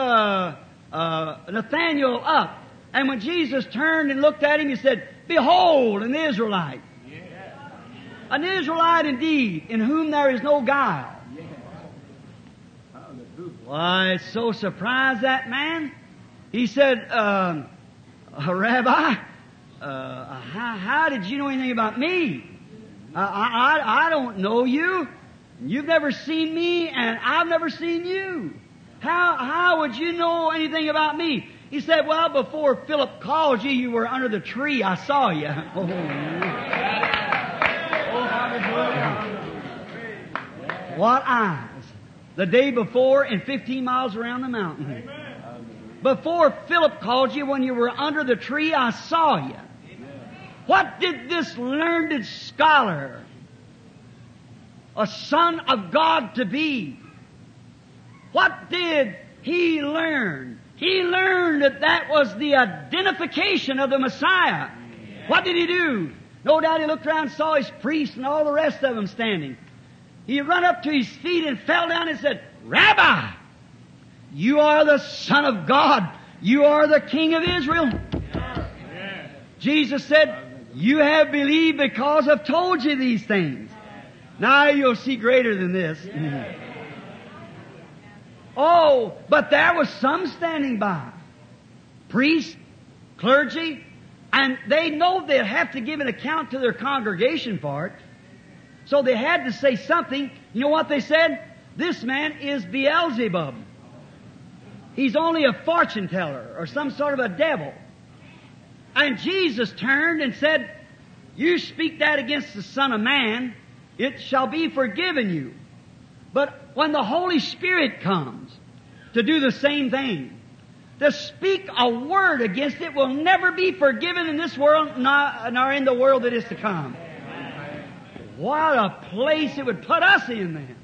Nathanael up. And when Jesus turned and looked at him, he said, "Behold, an Israelite." An Israelite indeed, in whom there is no guile. Why, so surprised that man. He said, "Rabbi, how did you know anything about me? I don't know you. You've never seen me, and I've never seen you. How would you know anything about me?" He said, "Well, before Philip called you, you were under the tree. I saw you." What eyes! The day before and 15 miles around the mountain. Amen. Before Philip called you, when you were under the tree, I saw you. Amen. What did this learned scholar, a son of God to be, what did he learn? He learned that was the identification of the Messiah. What did he do? No doubt he looked around and saw his priests and all the rest of them standing. He ran up to his feet and fell down and said, "Rabbi, you are the Son of God. You are the King of Israel." Yeah. Jesus said, "You have believed because I've told you these things. Now you'll see greater than this." Yeah. Oh, but there was some standing by. Priests, clergy, and they know they'd have to give an account to their congregation for it. So they had to say something. You know what they said? "This man is Beelzebub. He's only a fortune teller or some sort of a devil." And Jesus turned and said, you speak that against the Son of Man, it shall be forgiven you. But when the Holy Spirit comes to do the same thing, to speak a word against it will never be forgiven in this world nor in the world that is to come. What a place it would put us in then.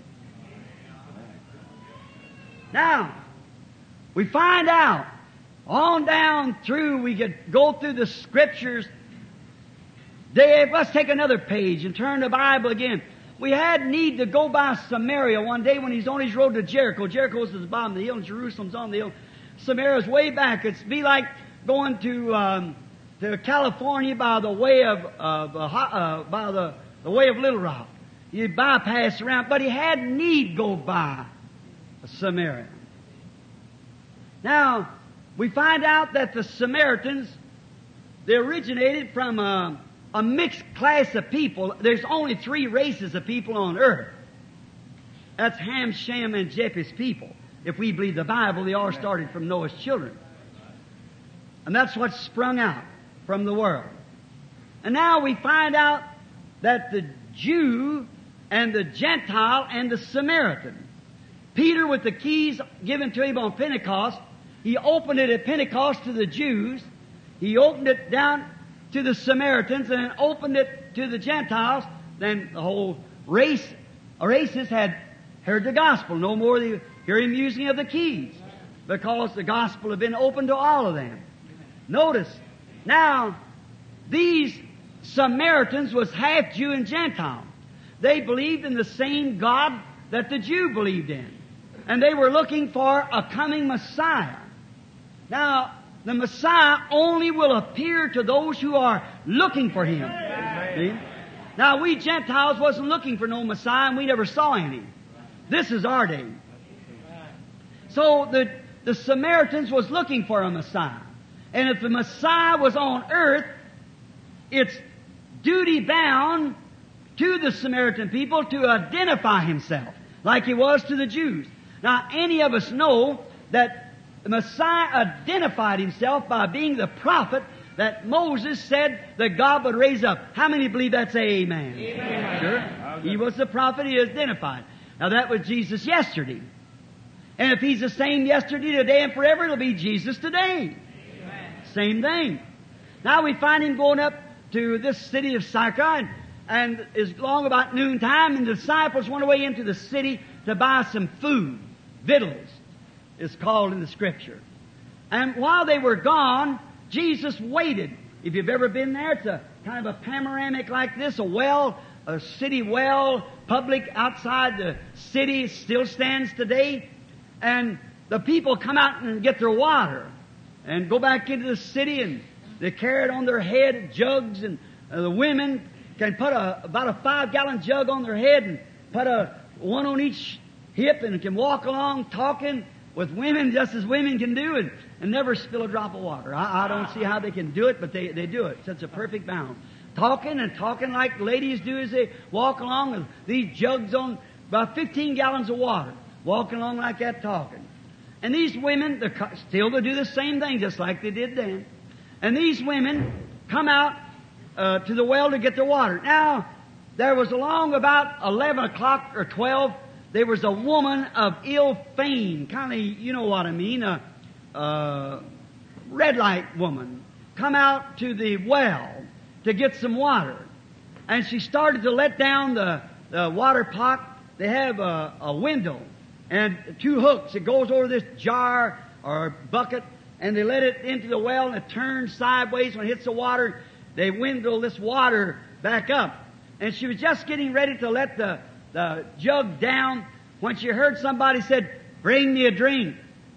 Now, we find out, on down through, we could go through the Scriptures. Dave, let's take another page and turn the Bible again. We had need to go by Samaria one day when he's on his road to Jericho. Jericho's at the bottom of the hill and Jerusalem's on the hill. Samaria's way back. It's be like going to California by the way of the way of Little Rock. You bypass around, but he had need go by Samaria. Now, we find out that the Samaritans, they originated from a mixed class of people. There's only 3 races of people on earth. That's Ham, Shem, and Japheth's people. If we believe the Bible, they all started from Noah's children. And that's what sprung out from the world. And now we find out that the Jew and the Gentile and the Samaritan, Peter with the keys given to him on Pentecost, he opened it at Pentecost to the Jews. He opened it down to the Samaritans and then opened it to the Gentiles. Then the whole races had heard the gospel. No more the hearing musing of the keys, because the gospel had been opened to all of them. Notice, now, these Samaritans was half Jew and Gentile. They believed in the same God that the Jew believed in. And they were looking for a coming Messiah. Now, the Messiah only will appear to those who are looking for Him. See? Now, we Gentiles wasn't looking for no Messiah, and we never saw any. This is our day. So the Samaritans was looking for a Messiah. And if the Messiah was on earth, it's duty bound to the Samaritan people to identify Himself like He was to the Jews. Now, any of us know that the Messiah identified Himself by being the prophet that Moses said that God would raise up. How many believe that? Say amen. Amen. Sure. He was the prophet. He identified. Now, that was Jesus yesterday. And if He's the same yesterday, today, and forever, it'll be Jesus today. Amen. Same thing. Now we find Him going up to this city of Sychar, and it's long about noontime, and the disciples went away into the city to buy some food. Victuals is called in the Scripture. And while they were gone, Jesus waited. If you've ever been there, it's a kind of a panoramic like this, a well, a city well, public outside the city, still stands today. And the people come out and get their water and go back into the city, and they carry it on their head, jugs, and the women can put about a 5-gallon jug on their head and put one on each hip, and can walk along talking with women just as women can do, and never spill a drop of water. I don't see how they can do it, but they do it. Such a perfect balance. Talking and talking like ladies do as they walk along with these jugs on about 15 gallons of water. Walking along like that talking. And these women, still they do the same thing just like they did then. And these women come out to the well to get their water. Now, there was along about 11 o'clock or 12, there was a woman of ill fame, kind of, you know what I mean, a red light woman, come out to the well to get some water. And she started to let down the water pot. They have a window and 2 hooks. It goes over this jar or bucket, and they let it into the well, and it turns sideways. When it hits the water, they windle this water back up. And she was just getting ready to let the jug down when she heard somebody said, "Bring me a drink."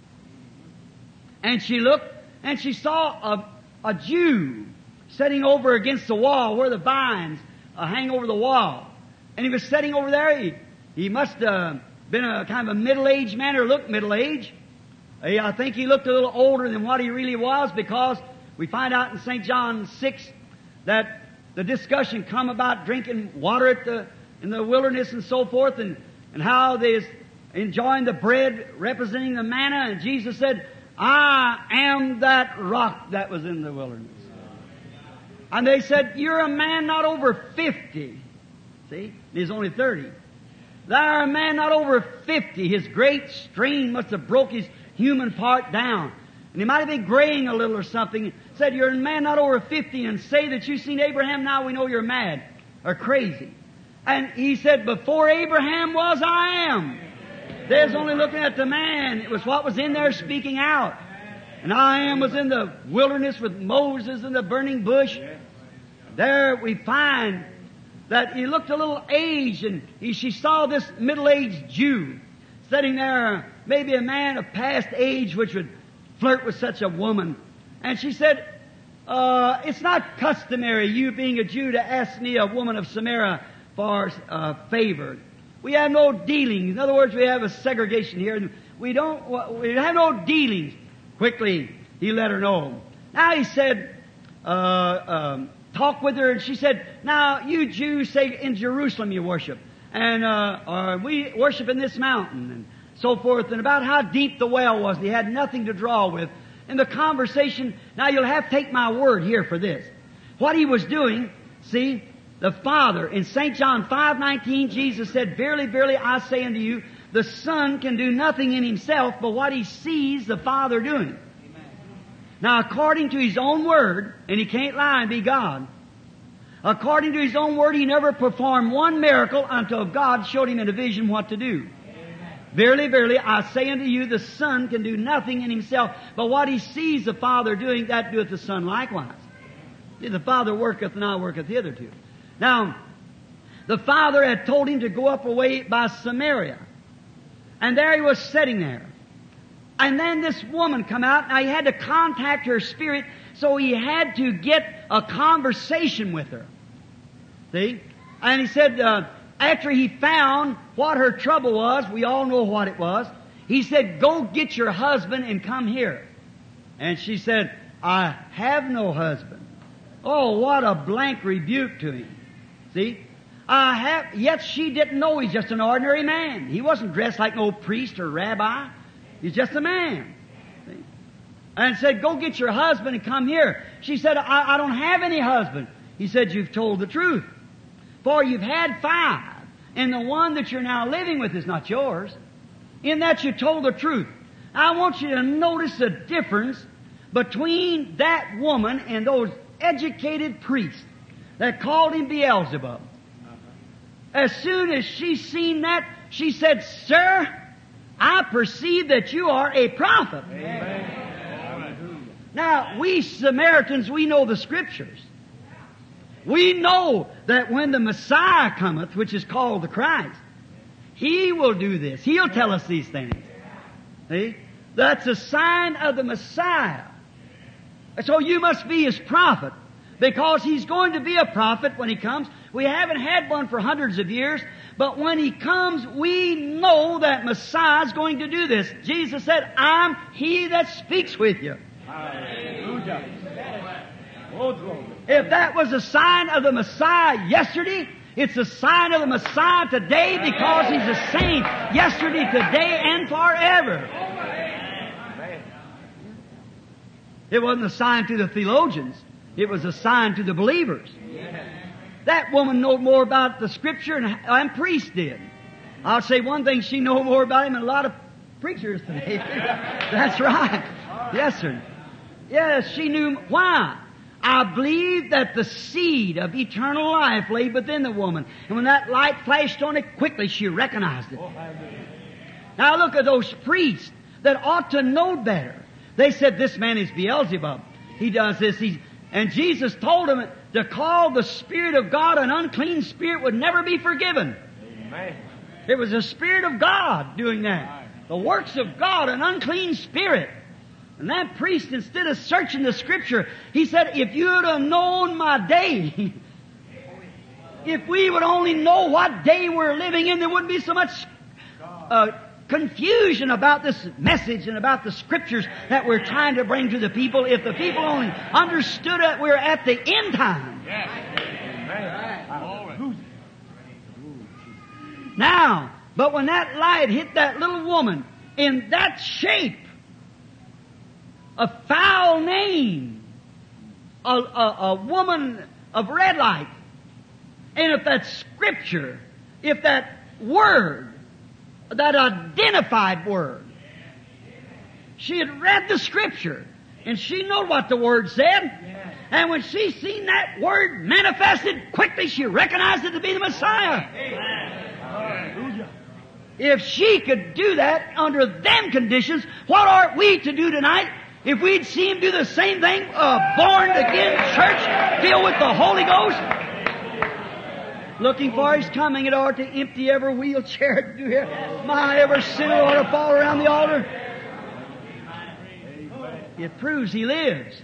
And she looked, and she saw a Jew sitting over against the wall where the vines hang over the wall. And he was sitting over there. He must have been a kind of a middle-aged man, or looked middle-aged. I think he looked a little older than what he really was, because we find out in St. John 6 that the discussion come about drinking water in the wilderness and so forth, and how they is enjoying the bread representing the manna. And Jesus said, "I am that rock that was in the wilderness." And they said, you're a man not over 50. See? He's only 30. Thou a man not over 50. His great strain must have broke his human part down. And he might have been graying a little or something. Said, you're a man not over 50 and say that you've seen Abraham, now we know you're mad or crazy. And he said, before Abraham was, I am. They was only looking at the man. It was what was in there speaking out. And I am was in the wilderness with Moses in the burning bush. There we find that he looked a little aged, and she saw this middle-aged Jew sitting there, maybe a man of past age which would flirt with such a woman. And she said, it's not customary, you being a Jew, to ask me, a woman of Samaria, for favor. We have no dealings. In other words, we have a segregation here. We have no dealings. Quickly, he let her know. Now he said, talk with her, and she said, now you Jews say in Jerusalem you worship, and we worship in this mountain, and so forth, and about how deep the well was. He had nothing to draw with. In the conversation, now you'll have to take my word here for this. What he was doing, see, the Father, in St. John 5:19, Jesus said, verily, verily, I say unto you, the Son can do nothing in himself but what he sees the Father doing. Amen. Now, according to his own word, and he can't lie and be God, according to his own word, he never performed one miracle until God showed him in a vision what to do. Amen. Verily, verily, I say unto you, the Son can do nothing in himself but what he sees the Father doing, that doeth the Son likewise. See, the Father worketh and I worketh hitherto. Now, the Father had told him to go up away by Samaria. And there he was sitting there. And then this woman come out. Now he had to contact her spirit, so he had to get a conversation with her. See? And he said, after he found what her trouble was, we all know what it was, he said, go get your husband and come here. And she said, I have no husband. Oh, what a blank rebuke to him. See? Yet she didn't know he's just an ordinary man. He wasn't dressed like no priest or rabbi. He's just a man. See? And said, go get your husband and come here. She said, I don't have any husband. He said, you've told the truth. For you've had 5, and the one that you're now living with is not yours. In that you told the truth. I want you to notice the difference between that woman and those educated priests that called him Beelzebub. As soon as she seen that, she said, sir, I perceive that you are a prophet. Amen. Now, we Samaritans, we know the Scriptures. We know that when the Messiah cometh, which is called the Christ, He will do this. He'll tell us these things. See? That's a sign of the Messiah. So you must be His prophet, because He's going to be a prophet when He comes. We haven't had one for hundreds of years, but when He comes, we know that Messiah is going to do this. Jesus said, I'm He that speaks with you. Hallelujah. If that was a sign of the Messiah yesterday, it's a sign of the Messiah today, because He's the same yesterday, today, and forever. It wasn't a sign to the theologians. It was a sign to the believers. That woman knew more about the Scripture than priests did. I'll say one thing, she knew more about Him than a lot of preachers today. That's right. Yes, sir. Yes, she knew. Why? I believe that the seed of eternal life lay within the woman. And when that light flashed on it, quickly she recognized it. Now look at those priests that ought to know better. They said, this man is Beelzebub. He does this. And Jesus told them to call the Spirit of God an unclean spirit would never be forgiven. Amen. It was the Spirit of God doing that. The works of God, an unclean spirit. And that priest, instead of searching the Scripture, he said, if you'd have known my day, if we would only know what day we're living in, there wouldn't be so much confusion about this message and about the Scriptures that we're trying to bring to the people. If the people only understood that we're at the end time. Now, but when that light hit that little woman in that shape, a foul name, a woman of red light. And if that Scripture, if that Word, that identified Word, she had read the Scripture, and she knew what the Word said. Yes. And when she seen that Word manifested, quickly she recognized it to be the Messiah. Amen. If she could do that under them conditions, what are we to do tonight? If we'd see Him do the same thing, born again church, filled with the Holy Ghost, looking for His coming, it ought to empty every wheelchair to do here. My, every sinner ought to fall around the altar. It proves He lives.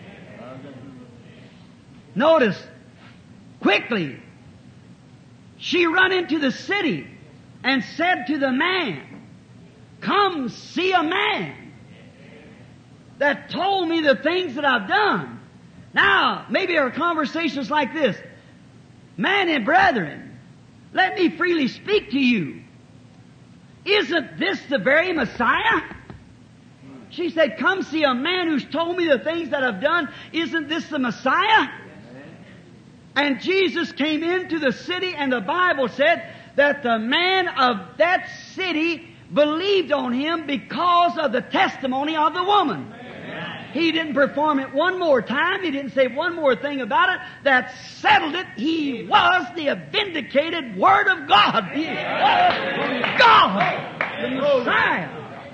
Notice, quickly, she run into the city and said to the man, "Come see a man that told me the things that I've done." Now, maybe our conversations like this: "Man and brethren, let me freely speak to you. Isn't this the very Messiah?" She said, "Come see a man who's told me the things that I've done. Isn't this the Messiah?" And Jesus came into the city, and the Bible said that the man of that city believed on Him because of the testimony of the woman. He didn't perform it one more time. He didn't say one more thing about it. That settled it. He was the vindicated Word of God. He was God, the Messiah.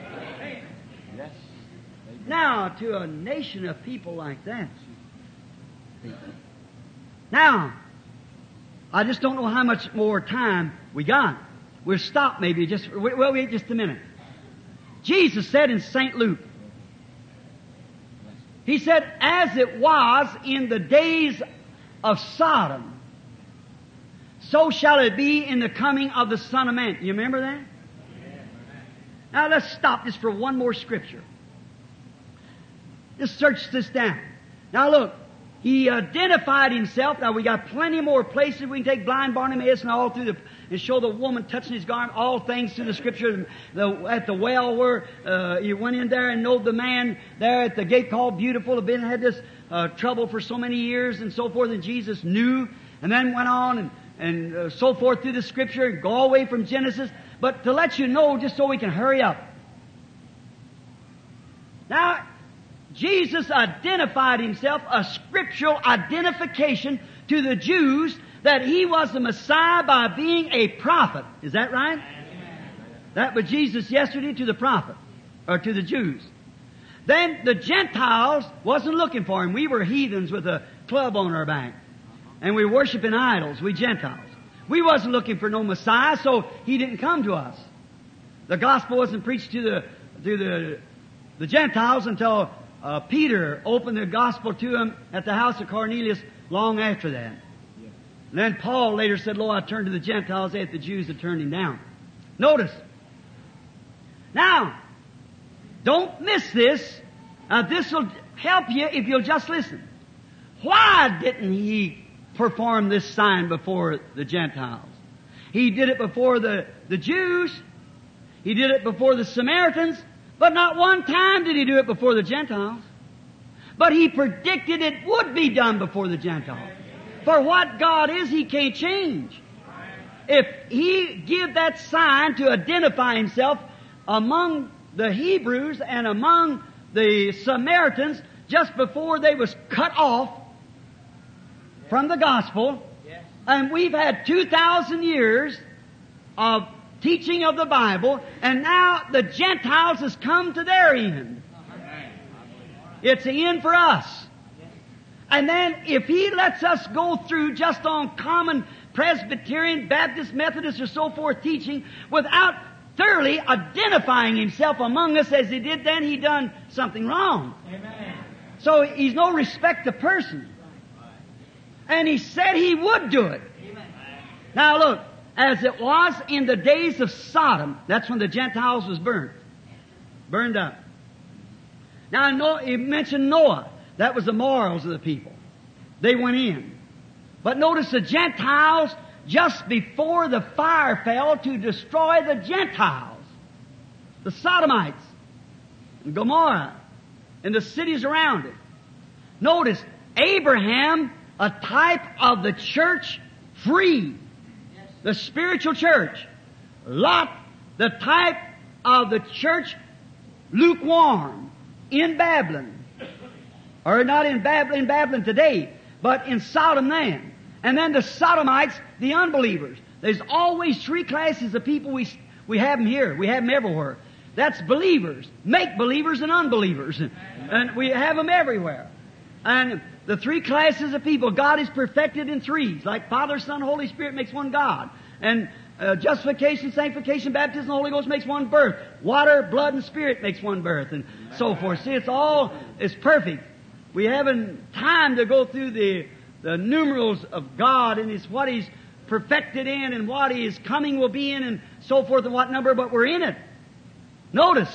Now, to a nation of people like that. Now, I just don't know how much more time we got. We'll stop maybe we'll wait just a minute. Jesus said in St. Luke, He said, "As it was in the days of Sodom, so shall it be in the coming of the Son of Man." You remember that? Now let's stop just for one more scripture. Just search this down. Now look, He identified Himself. Now we got plenty more places we can take blind Bartimaeus and all through and show the woman touching His garment, all things through the Scripture. At the well where you went in there and know the man there at the gate called Beautiful had this trouble for so many years and so forth, and Jesus knew, and then went on and so forth through the Scripture and go away from Genesis. But to let you know, just so we can hurry up. Now, Jesus identified Himself, a scriptural identification to the Jews, that He was the Messiah by being a prophet. Is that right? That was Jesus yesterday to the prophet, or to the Jews. Then the Gentiles wasn't looking for Him. We were heathens with a club on our back. And we were worshiping idols, we Gentiles. We wasn't looking for no Messiah, so He didn't come to us. The gospel wasn't preached to the Gentiles until Peter opened the gospel to him at the house of Cornelius long after that. Yeah. And then Paul later said, "Lo, I turned to the Gentiles after the Jews had turned Him down." Notice. Now, don't miss this. This will help you if you'll just listen. Why didn't He perform this sign before the Gentiles? He did it before the Jews. He did it before the Samaritans. But not one time did He do it before the Gentiles. But He predicted it would be done before the Gentiles. For what God is, He can't change. If He give that sign to identify Himself among the Hebrews and among the Samaritans just before they was cut off from the gospel, and we've had 2,000 years of teaching of the Bible, and now the Gentiles has come to their end. It's the end for us. And then if He lets us go through just on common Presbyterian, Baptist, Methodist, or so forth teaching without thoroughly identifying Himself among us as He did then, He done something wrong. Amen. So He's no respect of person. And He said He would do it. Amen. Now look, as it was in the days of Sodom, that's when the Gentiles was burned up. Now, he mentioned Noah. That was the morals of the people. They went in. But notice the Gentiles, just before the fire fell to destroy the Gentiles, the Sodomites, and Gomorrah, and the cities around it. Notice, Abraham, a type of the church, free, the spiritual church. Lot, the type of the church, lukewarm, in Babylon. Or not in Babylon today, but in Sodom then. And then the Sodomites, the unbelievers. There's always three classes of people. We have them here. We have them everywhere. That's believers, make-believers, and unbelievers. And we have them everywhere. And the three classes of people, God is perfected in threes. Like Father, Son, Holy Spirit makes one God. And justification, sanctification, baptism, the Holy Ghost makes one birth. Water, blood, and Spirit makes one birth. And so forth. See, it's perfect. We haven't time to go through the numerals of God and what He's perfected in and what His coming will be in and so forth and what number, but we're in it. Notice.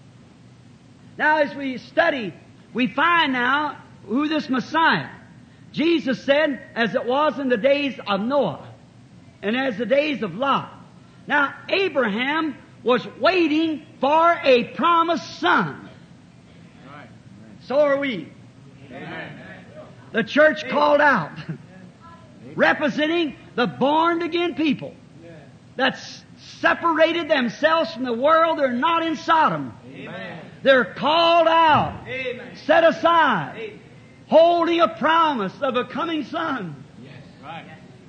Now as we study, we find now who this Messiah. Jesus said, as it was in the days of Noah and as the days of Lot. Now Abraham was waiting for a promised son. Right. So are we. Amen. The church called out, representing the born-again people that's separated themselves from the world. They're not in Sodom. Amen. They're called out, set aside, holding a promise of a coming son. Yes. Right.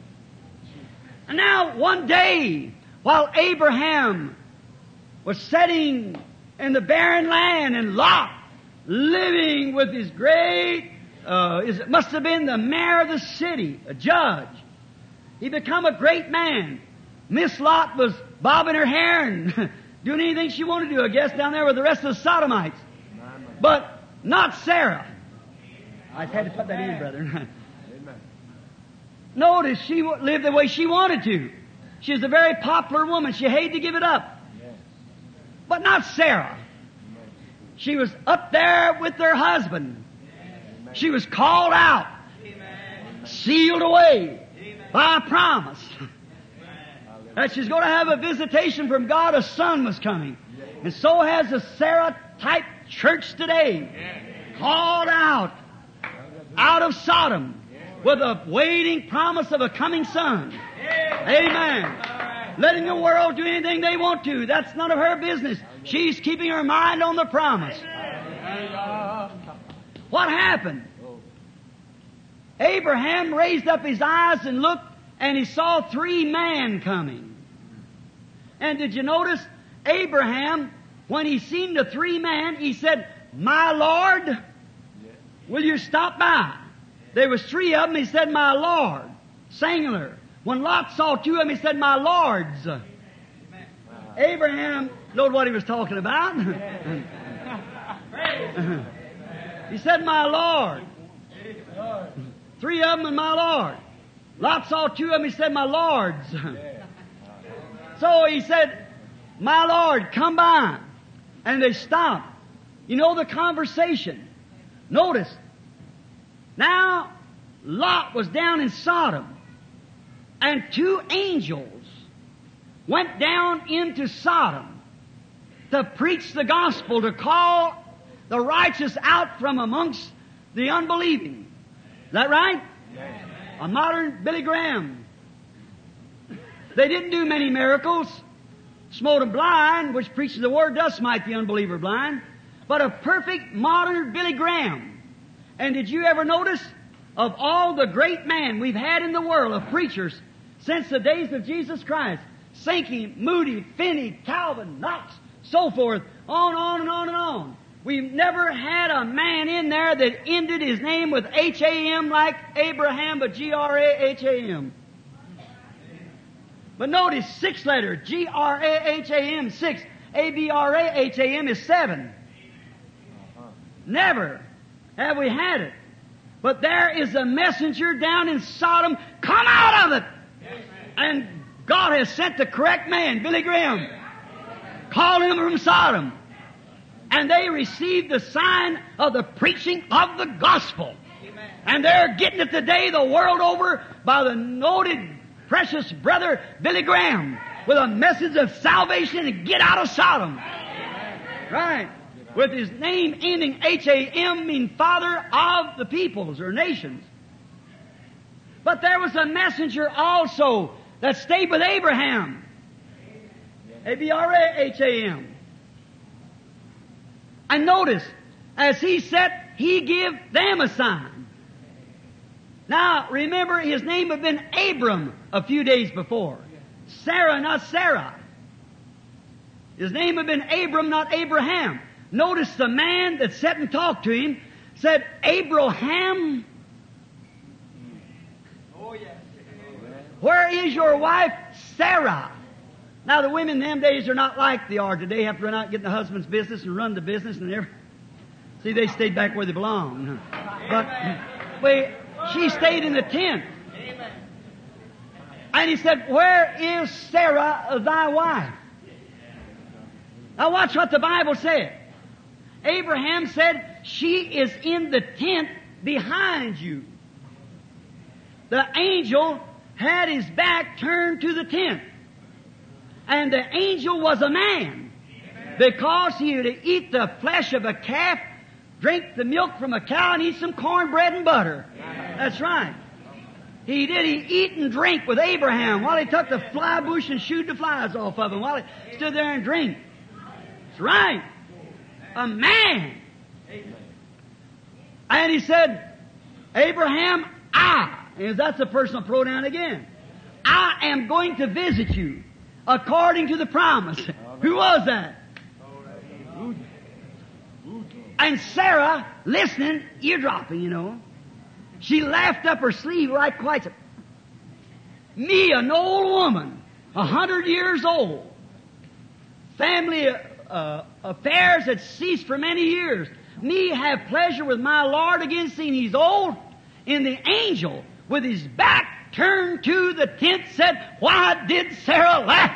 And now, one day, while Abraham was sitting in the barren land and Lot living with his great, it must have been the mayor of the city, a judge. He become a great man. Miss Lot was bobbing her hair and doing anything she wanted to do, I guess, down there with the rest of the Sodomites. But not Sarah. I had to put that in, brother. Amen. Notice she lived the way she wanted to. She was a very popular woman. She hated to give it up. Yes. But not Sarah. She was up there with her husband. She was called out, sealed away by a promise that she's going to have a visitation from God. A son was coming. And so has the Sarah-type church today, called out of Sodom with a waiting promise of a coming son. Amen. Letting the world do anything they want to. That's none of her business. She's keeping her mind on the promise. What happened? Abraham raised up his eyes and looked, and he saw three men coming. And did you notice Abraham, when he seen the three men, he said, "My Lord, will you stop by?" There was three of them. He said, "My Lord," singular. When Lot saw two of them, he said, "My Lords." Abraham knowed what he was talking about. He said, "My Lord." Three of them and "My Lord." Lot saw two of them, he said, "My Lords." So he said, "My Lord, come by." And they stopped. You know the conversation. Notice. Now, Lot was down in Sodom, and two angels went down into Sodom to preach the gospel, to call the righteous out from amongst the unbelieving. Is that right? Yes. A modern Billy Graham. They didn't do many miracles. Smote them blind, which preaches the word does smite the unbeliever blind. But a perfect modern Billy Graham. And did you ever notice, of all the great men we've had in the world of preachers since the days of Jesus Christ, Sankey, Moody, Finney, Calvin, Knox, so forth, on and on and on. We've never had a man in there that ended his name with H-A-M like Abraham, but G-R-A-H-A-M. But notice, 6 letters, G-R-A-H-A-M, 6, A-B-R-A-H-A-M is 7. Never have we had it. But there is a messenger down in Sodom. Come out of it! And God has sent the correct man, Billy Graham, calling them from Sodom. And they received the sign of the preaching of the gospel. Amen. And they're getting it today the world over by the noted precious brother Billy Graham with a message of salvation and get out of Sodom. Amen. Right. with his name ending H-A-M, mean Father of the peoples or nations. But there was a messenger also that stayed with Abraham. A-B-R-A-H-A-M. And notice, as he said, he give them a sign. Now, remember, his name had been Abram a few days before. Sarah, not Sarah. His name had been Abram, not Abraham. Notice the man that sat and talked to him said, Abraham, where is your wife Sarah? Now, the women in them days are not like they are today. Have to run out and get in the husband's business and run the business and everything. See, they stayed back where they belong. But she stayed in the tent. And he said, where is Sarah, thy wife? Now watch what the Bible said. Abraham said, she is in the tent behind you. The angel had his back turned to the tent. And the angel was a man. Because he had to eat the flesh of a calf, drink the milk from a cow, and eat some cornbread and butter. That's right. He did. He eat and drink with Abraham while he took the fly bush and shooed the flies off of him while he stood there and drank. That's right. A man. And he said, Abraham, that's a personal pronoun again. I am going to visit you according to the promise. Who was that? And Sarah, listening, eardropping, you know, she laughed up her sleeve right quiet. Said, me, an old woman, 100 years old, family affairs had ceased for many years. Me have pleasure with my Lord again, seeing he's old. And the angel, with his back turned to the tent, said, why did Sarah laugh?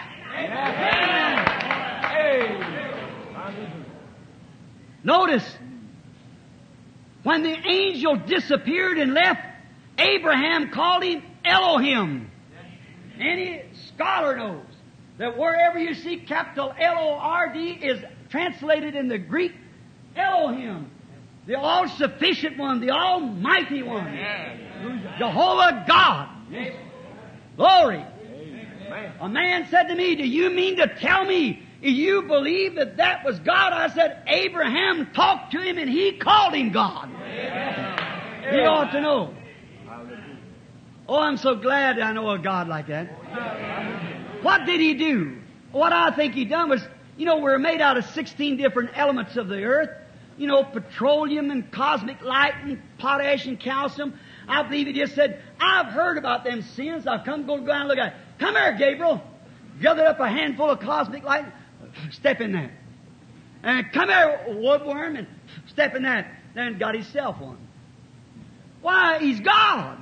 Notice, when the angel disappeared and left, Abraham called him Elohim. Any scholar knows that wherever you see capital L-O-R-D is translated in the Greek Elohim, the all-sufficient one, the almighty one, Jehovah God. Glory. A man said to me, do you mean to tell me you believe that that was God? I said, Abraham talked to him and he called him God. He ought to know. Oh, I'm so glad I know a God like that. What did he do? What I think he done was, you know, we're made out of 16 different elements of the earth. You know, petroleum and cosmic light and potash and calcium. I believe he just said, I've heard about them sins. I've come to go down and look at it. Come here, Gabriel. Gathered up a handful of cosmic light. Step in that. And come here, woodworm, and step in that. Then got himself one. Why? He's God.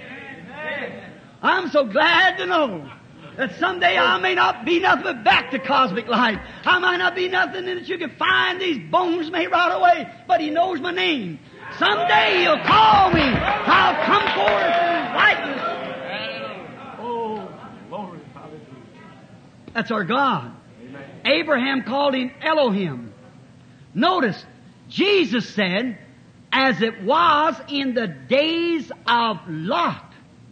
I'm so glad to know that someday I may not be nothing but back to cosmic light. I might not be nothing that you can find these bones may rot away, but he knows my name. Someday he'll call me. I'll come forth in likeness. Oh, glory. That's our God. Amen. Abraham called him Elohim. Notice, Jesus said, as it was in the days of Lot,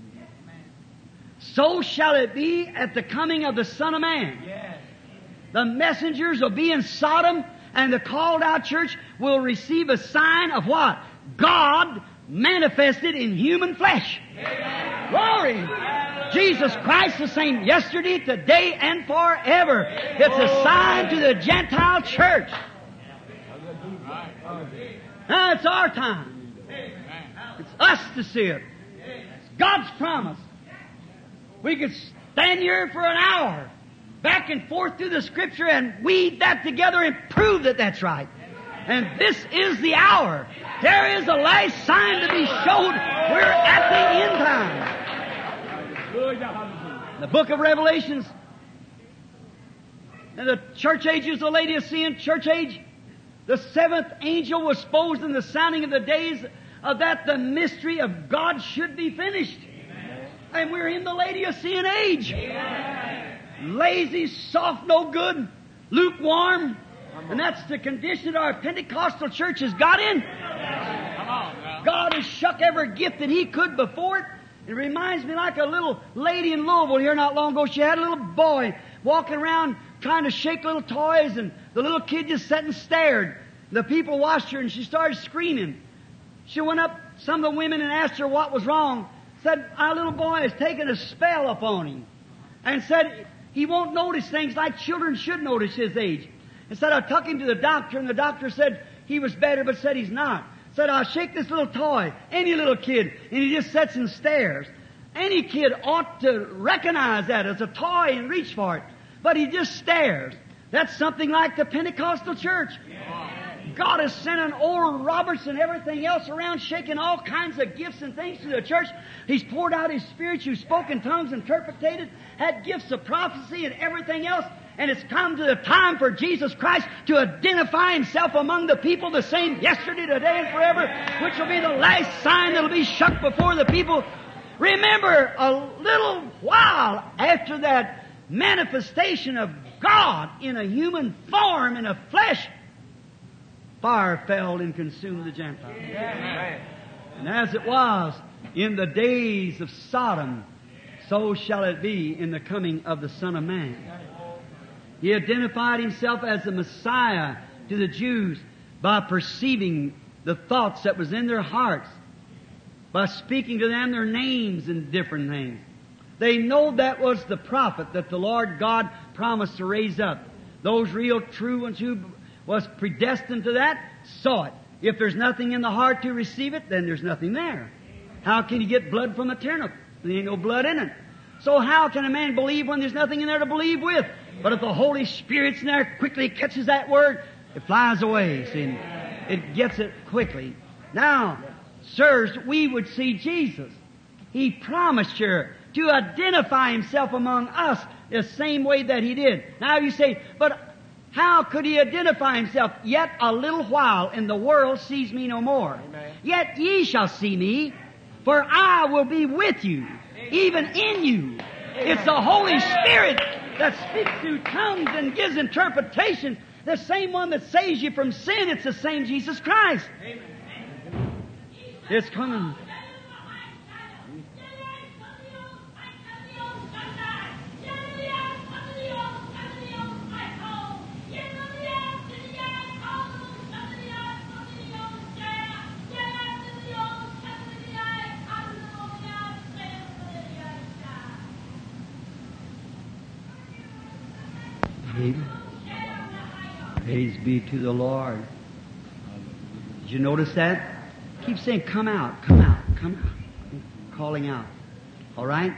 so shall it be at the coming of the Son of Man. Yes. The messengers will be in Sodom, and the called out church will receive a sign of what? God manifested in human flesh. Amen. Glory! Jesus Christ the same yesterday, today, and forever. It's a sign to the Gentile church. Now it's our time. It's us to see it. It's God's promise. We could stand here for an hour, back and forth through the Scripture, and weed that together and prove that that's right. And this is the hour. There is a last sign to be showed. We're at the end time. The book of Revelations and the church ages, the Laodicean church age, the seventh angel was supposed in the sounding of the days of that the mystery of God should be finished. And we're in the Laodicean age. Amen. Lazy, soft, no good, lukewarm, And that's the condition our Pentecostal church has got in. Come on now. God has shuck every gift that He could before it. It reminds me like a little lady in Louisville here not long ago. She had a little boy walking around trying to shake little toys, and the little kid just sat and stared. The people watched her, and she started screaming. She went up, some of the women, and asked her what was wrong. Said, our little boy has taken a spell upon him. And said, he won't notice things like children should notice his age. And said, I took him to the doctor, and the doctor said he was better, but said he's not. Said, I'll shake this little toy, any little kid, and he just sits and stares. Any kid ought to recognize that as a toy and reach for it. But he just stares. That's something like the Pentecostal church. God has sent an Oral Roberts and everything else around shaking all kinds of gifts and things to the church. He's poured out His Spirit. You spoke in tongues, interpreted, had gifts of prophecy and everything else. And it's come to the time for Jesus Christ to identify Himself among the people the same yesterday, today, and forever, which will be the last sign that will be shook before the people. Remember, a little while after that manifestation of God in a human form, in a flesh, fire fell and consumed the Gentiles. Amen. And as it was in the days of Sodom, so shall it be in the coming of the Son of Man. He identified Himself as the Messiah to the Jews by perceiving the thoughts that was in their hearts, by speaking to them their names and different things. They know that was the prophet that the Lord God promised to raise up. Those real true ones who was predestined to that saw it. If there's nothing in the heart to receive it, then there's nothing there. How can you get blood from a turnip? There ain't no blood in it. So how can a man believe when there's nothing in there to believe with? But if the Holy Spirit's in there, quickly catches that word, it flies away. See, it gets it quickly. Now, sirs, we would see Jesus. He promised here to identify Himself among us the same way that He did. Now you say, but how could He identify Himself? Yet a little while, and the world sees me no more. Amen. Yet ye shall see me, for I will be with you, even in you. It's the Holy Spirit that speaks through tongues and gives interpretation. The same one that saves you from sin, it's the same Jesus Christ. It's coming. Praise be to the Lord. Did you notice that? Keep saying, come out, come out, come out. Calling out. All right?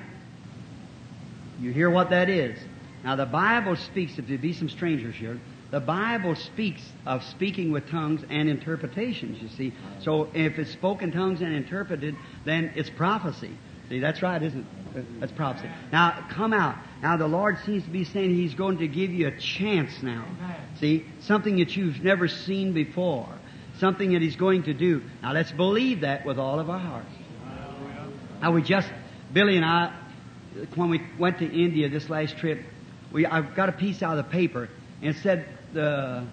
You hear what that is. Now the Bible speaks, if there be some strangers here, the Bible speaks of speaking with tongues and interpretations, you see. So if it's spoken tongues and interpreted, then it's prophecy. See, that's right, isn't it? That's prophecy. Now, come out. Now, the Lord seems to be saying He's going to give you a chance now. See, something that you've never seen before. Something that He's going to do. Now, let's believe that with all of our hearts. Now, Billy and I, when we went to India this last trip, I got a piece out of the paper, and it said the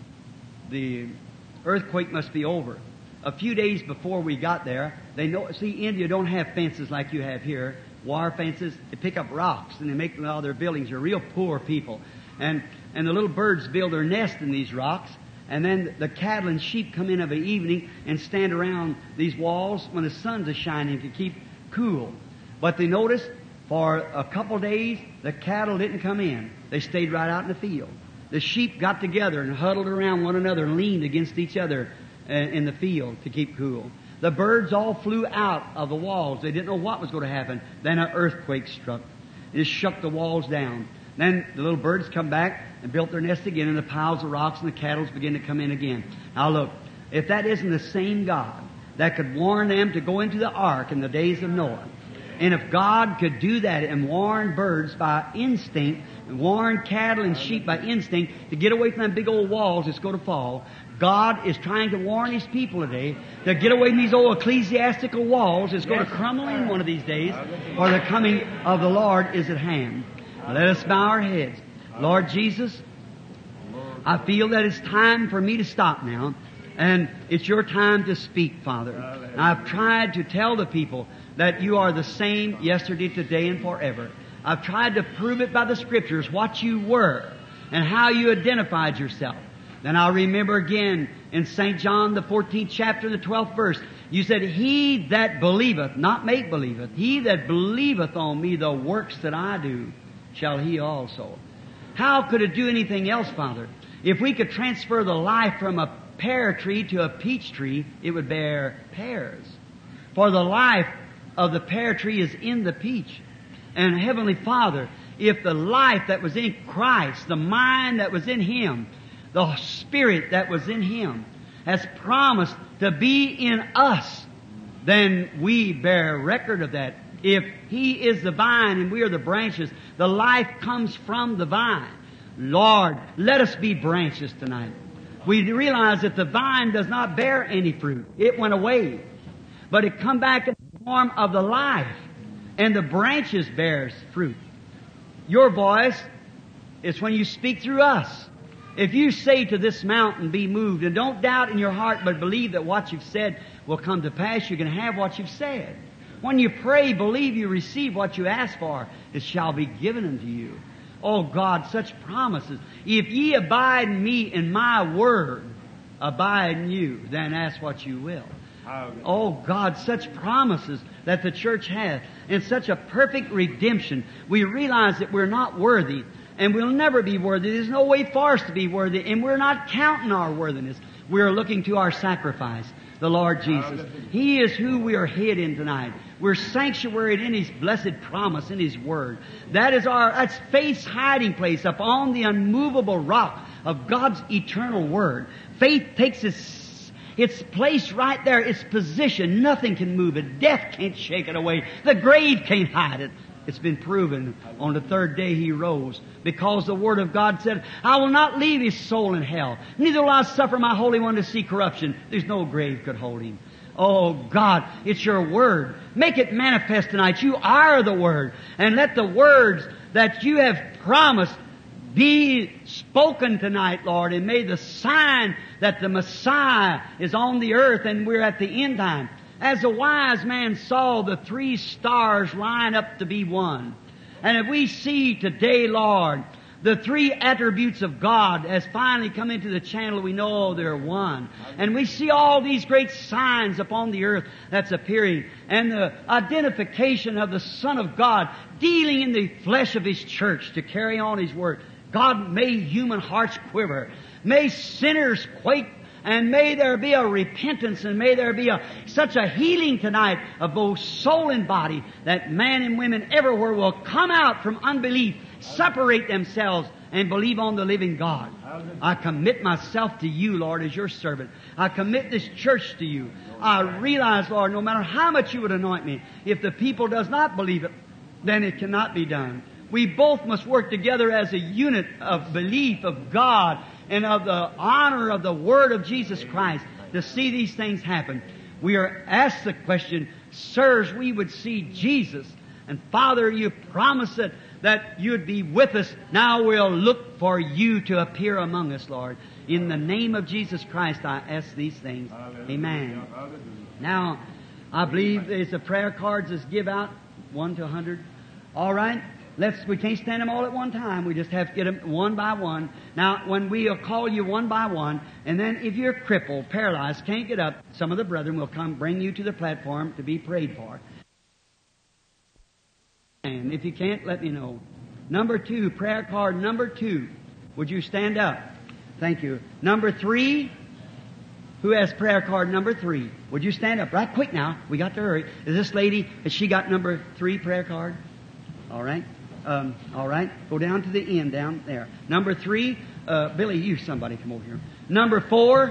earthquake must be over. A few days before we got there, India don't have fences like you have here, wire fences. They pick up rocks and they make all their buildings. They're real poor people. And the little birds build their nest in these rocks. And then the cattle and sheep come in of an evening and stand around these walls when the sun's a-shining to keep cool. But they noticed for a couple days the cattle didn't come in. They stayed right out in the field. The sheep got together and huddled around one another and leaned against each other in the field to keep cool. The birds all flew out of the walls. They didn't know what was going to happen. Then an earthquake struck. It shook the walls down. Then the little birds come back and built their nest again in the piles of rocks, and the cattle begin to come in again. Now look, if that isn't the same God that could warn them to go into the ark in the days of Noah, and if God could do that and warn birds by instinct, and warn cattle and sheep by instinct to get away from them big old walls that's going to fall, God is trying to warn His people today to get away from these old ecclesiastical walls that's going to crumble in one of these days, for the coming of the Lord is at hand. Now let us bow our heads. Lord Jesus, I feel that it's time for me to stop now. And it's your time to speak, Father. And I've tried to tell the people that you are the same yesterday, today, and forever. I've tried to prove it by the Scriptures, what you were and how you identified yourself. Then I'll remember again in St. John, the 14th chapter, the 12th verse, you said, He that believeth, not make believeth, he that believeth on me, the works that I do, shall he also. How could it do anything else, Father? If we could transfer the life from a pear tree to a peach tree, it would bear pears. For the life of the pear tree is in the peach. And Heavenly Father, if the life that was in Christ, the mind that was in Him, the Spirit that was in Him, has promised to be in us, then we bear record of that. If He is the vine and we are the branches, the life comes from the vine. Lord, let us be branches tonight. We realize that the vine does not bear any fruit. It went away. But it come back in the form of the life. And the branches bears fruit. Your voice is when you speak through us. If you say to this mountain, be moved, and don't doubt in your heart, but believe that what you've said will come to pass, you can have what you've said. When you pray, believe you receive what you ask for, it shall be given unto you. Oh God, such promises. If ye abide in me and my word abide in you, then ask what you will. Oh God, such promises that the church has, and such a perfect redemption. We realize that we're not worthy, and we'll never be worthy. There's no way for us to be worthy, and we're not counting our worthiness. We're looking to our sacrifice, the Lord Jesus. He is who we are hid in tonight. We're sanctuaried in His blessed promise, in His Word. That's faith's hiding place upon the unmovable rock of God's eternal Word. Faith takes its place right there, its position. Nothing can move it. Death can't shake it away. The grave can't hide it. It's been proven. On the third day He rose, because the Word of God said, I will not leave his soul in hell, neither will I suffer my Holy One to see corruption. There's no grave could hold Him. Oh God, it's your Word. Make it manifest tonight. You are the Word. And let the words that you have promised be spoken tonight, Lord. And may the sign that the Messiah is on the earth and we're at the end time. As a wise man saw the 3 stars line up to be one. And if we see today, Lord, the 3 attributes of God has finally come into the channel, we know they're one. And we see all these great signs upon the earth that's appearing. And the identification of the Son of God dealing in the flesh of His church to carry on His work. God, may human hearts quiver. May sinners quake. And may there be a repentance, and may there be such a healing tonight of both soul and body, that man and women everywhere will come out from unbelief, separate themselves, and believe on the living God. I commit myself to you, Lord, as your servant. I commit this church to you. I realize, Lord, no matter how much you would anoint me, if the people does not believe it, then it cannot be done. We both must work together as a unit of belief of God and of the honor of the Word of Jesus Christ to see these things happen. We are asked the question, sirs, we would see Jesus. And Father, you promised that you'd be with us. Now we'll look for you to appear among us, Lord. In the name of Jesus Christ, I ask these things. Amen. Now, I believe there's the prayer cards that's give out, 1 to 100. All right? We can't stand them all at one time. We just have to get them one by one. Now, when we'll call you one by one, and then if you're crippled, paralyzed, can't get up, some of the brethren will come bring you to the platform to be prayed for. And if you can't, let me know. Number 2, prayer card number 2. Would you stand up? Thank you. Number 3. Who has prayer card number 3? Would you stand up right quick now? We got to hurry. Is this lady, has she got number 3 prayer card? All right. All right. Go down to the end down there. Number 3, Billy, you somebody come over here. Number 4,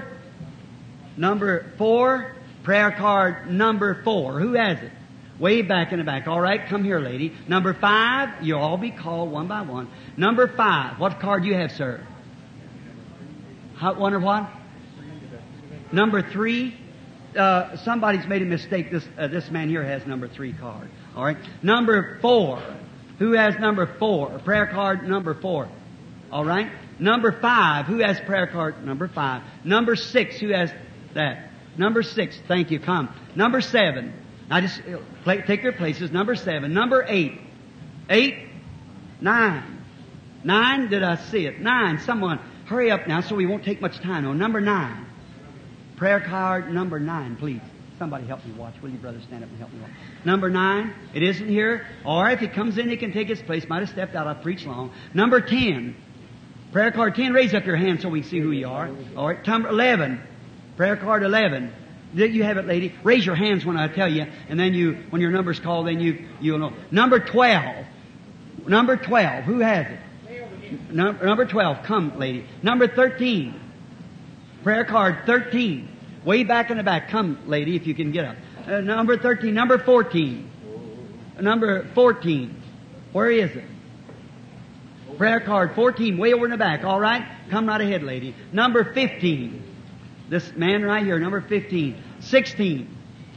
prayer card number 4. Who has it? Way back in the back. All right, come here, lady. Number 5, you'll all be called one by one. Number 5, what card do you have, sir? Wonder what? Number 3, somebody's made a mistake. This man here has number 3 card. All right. Number 4. Who has number 4? Prayer card number 4. All right. Number 5, who has prayer card? Number 5. Number 6, who has that? Number 6, thank you, come. Number 7, now just take your places. Number 7. Number 8. 8, 9. 9, did I see it? 9, someone, hurry up now so we won't take much time. No, number 9. Prayer card number 9, please. Somebody help me watch. Will you, brother, stand up and help me watch? Number 9, it isn't here. Or if he comes in, he can take his place. Might have stepped out. I've preached long. Number 10, prayer card 10. Raise up your hand so we can see who you are. All right. Number 11, prayer card 11. You have it, lady. Raise your hands when I tell you, and then when your number's called, then you'll know. Number 12. Number 12. Who has it? Number 12. Come, lady. Number 13. Prayer card 13. Way back in the back. Come, lady, if you can get up. Number 13. Number 14. Number 14. Where is it? Prayer card 14. Way over in the back. All right? Come right ahead, lady. Number 15. This man right here. Number 15. 16.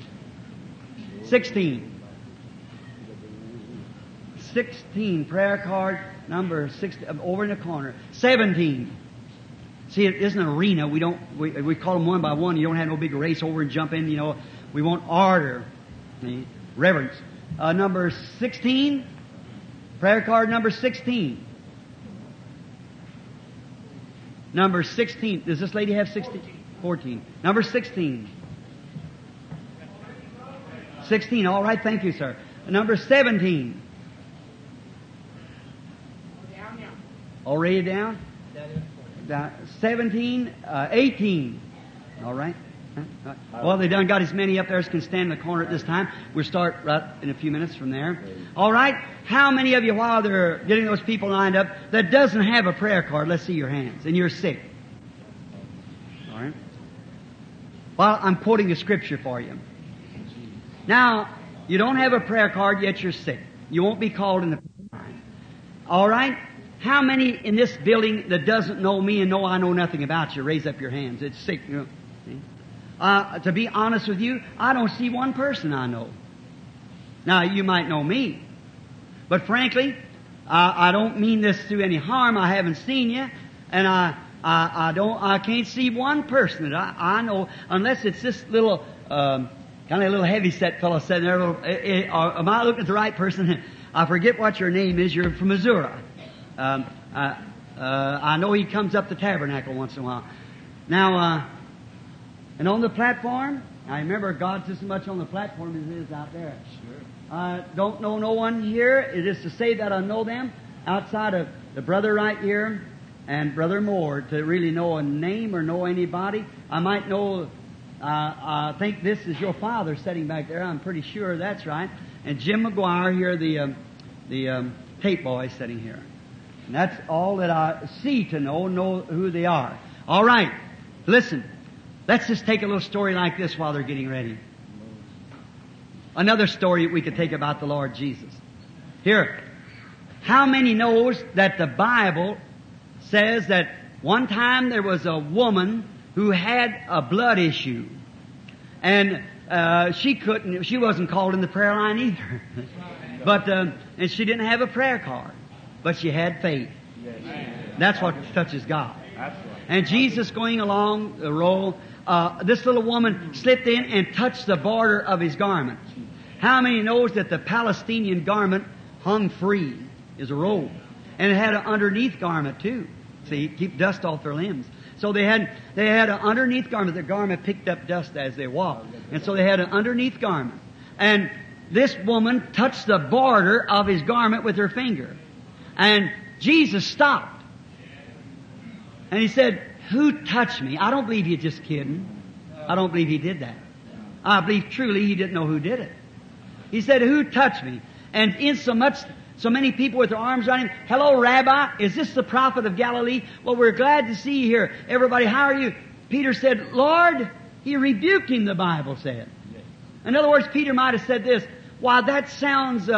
16. 16. Prayer card number 16. Over in the corner. 17. See, it isn't an arena. We call them one by one. You don't have no big race over and jump in. We want order, reverence. Number 16, prayer card number 16. Number 16. Does this lady have 16? 14. Number 16. 16. All right. Thank you, sir. Number 17. Already down? 17, 18. All right. Well, they done got as many up there as can stand in the corner at this time. We'll start right in a few minutes from there. All right. How many of you, while they're getting those people lined up, that doesn't have a prayer card? Let's see your hands. And you're sick. All right. Well, I'm quoting a scripture for you. Now, you don't have a prayer card, yet you're sick. You won't be called in the prayer line. All right. How many in this building that doesn't know me and know I know nothing about you? Raise up your hands. It's sick. See? To be honest with you, I don't see one person I know. Now, you might know me. But frankly, I don't mean this to any harm. I haven't seen you. And I can't see one person that I know unless it's this little, kind of a little heavy-set fellow sitting there. Am I looking at the right person? I forget what your name is. You're from Missouri. I know he comes up the tabernacle once in a while. Now, and on the platform, I remember God's just as much on the platform as it is out there. Sure. Don't know no one here. It is to say that I know them outside of the brother right here and Brother Moore to really know a name or know anybody. I might know, I think this is your father sitting back there. I'm pretty sure that's right. And Jim McGuire here, the tape boy sitting here. And that's all that I see to know who they are. All right. Listen. Let's just take a little story like this while they're getting ready. Another story we could take about the Lord Jesus. Here. How many knows that the Bible says that one time there was a woman who had a blood issue. And she wasn't called in the prayer line either. But and she didn't have a prayer card. But she had faith. That's what touches God. And Jesus going along the road, this little woman slipped in and touched the border of his garment. How many knows that the Palestinian garment hung free is a robe, and it had an underneath garment too. See, keep dust off their limbs. So they had an underneath garment. Their garment picked up dust as they walked, and so they had an underneath garment. And this woman touched the border of his garment with her finger, and Jesus stopped. And he said, "Who touched me?" I don't believe you're just kidding. I don't believe he did that. I believe truly he didn't know who did it. He said, "Who touched me?" And so many people with their arms around him. "Hello, Rabbi. Is this the prophet of Galilee?" "Well, we're glad to see you here. Everybody, how are you?" Peter said, "Lord," he rebuked him, the Bible said. In other words, Peter might have said this, "Why, that sounds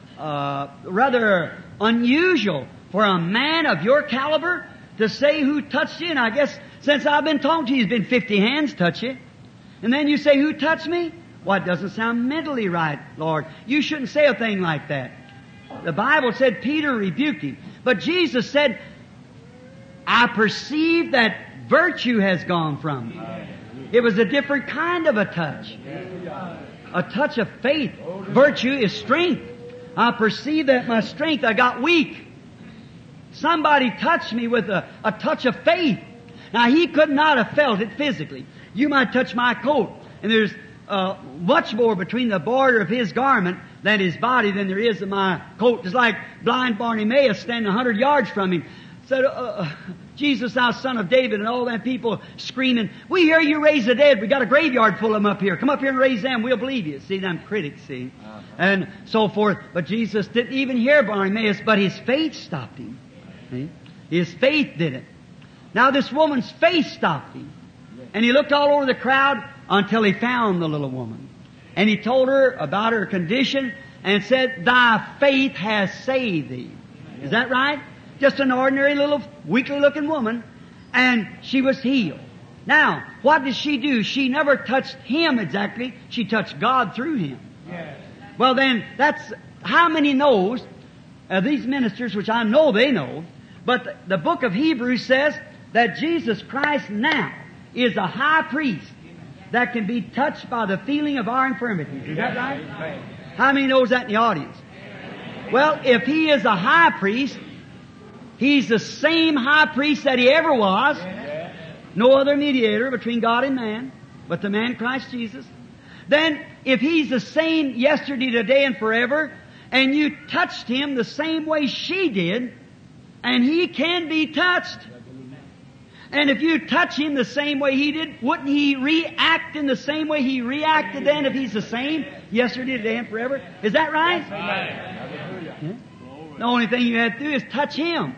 rather unusual for a man of your caliber to say who touched you. And I guess since I've been talking to you, it's been 50 hands touch you. And then you say, who touched me? Well, it doesn't sound mentally right, Lord. You shouldn't say a thing like that." The Bible said Peter rebuked him. But Jesus said, I perceive that virtue has gone from me. It was a different kind of a touch. A touch of faith. Virtue is strength. I perceive that my strength, I got weak. Somebody touched me with a touch of faith. Now, he could not have felt it physically. You might touch my coat, and there's much more between the border of his garment than his body than there is of my coat. It's like blind Bartimaeus standing 100 yards from him. Said, Jesus, thou son of David, and all them people screaming, we hear you raise the dead. We got a graveyard full of them up here. Come up here and raise them. We'll believe you. See, them critics, see. And so forth. But Jesus didn't even hear Bartimaeus, but his faith stopped him. See? His faith did it. Now this woman's faith stopped him. And he looked all over the crowd until he found the little woman. And he told her about her condition and said, thy faith has saved thee. Is that right? Just an ordinary little weakly looking woman. And she was healed. Now, what did she do? She never touched him exactly. She touched God through him. Yes. Well then, that's how many knows these ministers, which I know they know, but the book of Hebrews says that Jesus Christ now is a high priest that can be touched by the feeling of our infirmities. Is that right? How many knows that in the audience? Well, if he is a high priest, he's the same high priest that he ever was. No other mediator between God and man, but the man Christ Jesus. Then, if he's the same yesterday, today, and forever, and you touched him the same way she did, and he can be touched. And if you touch him the same way he did, wouldn't he react in the same way he reacted then if he's the same yesterday, today, and forever? Is that right? Yeah. The only thing you have to do is touch him.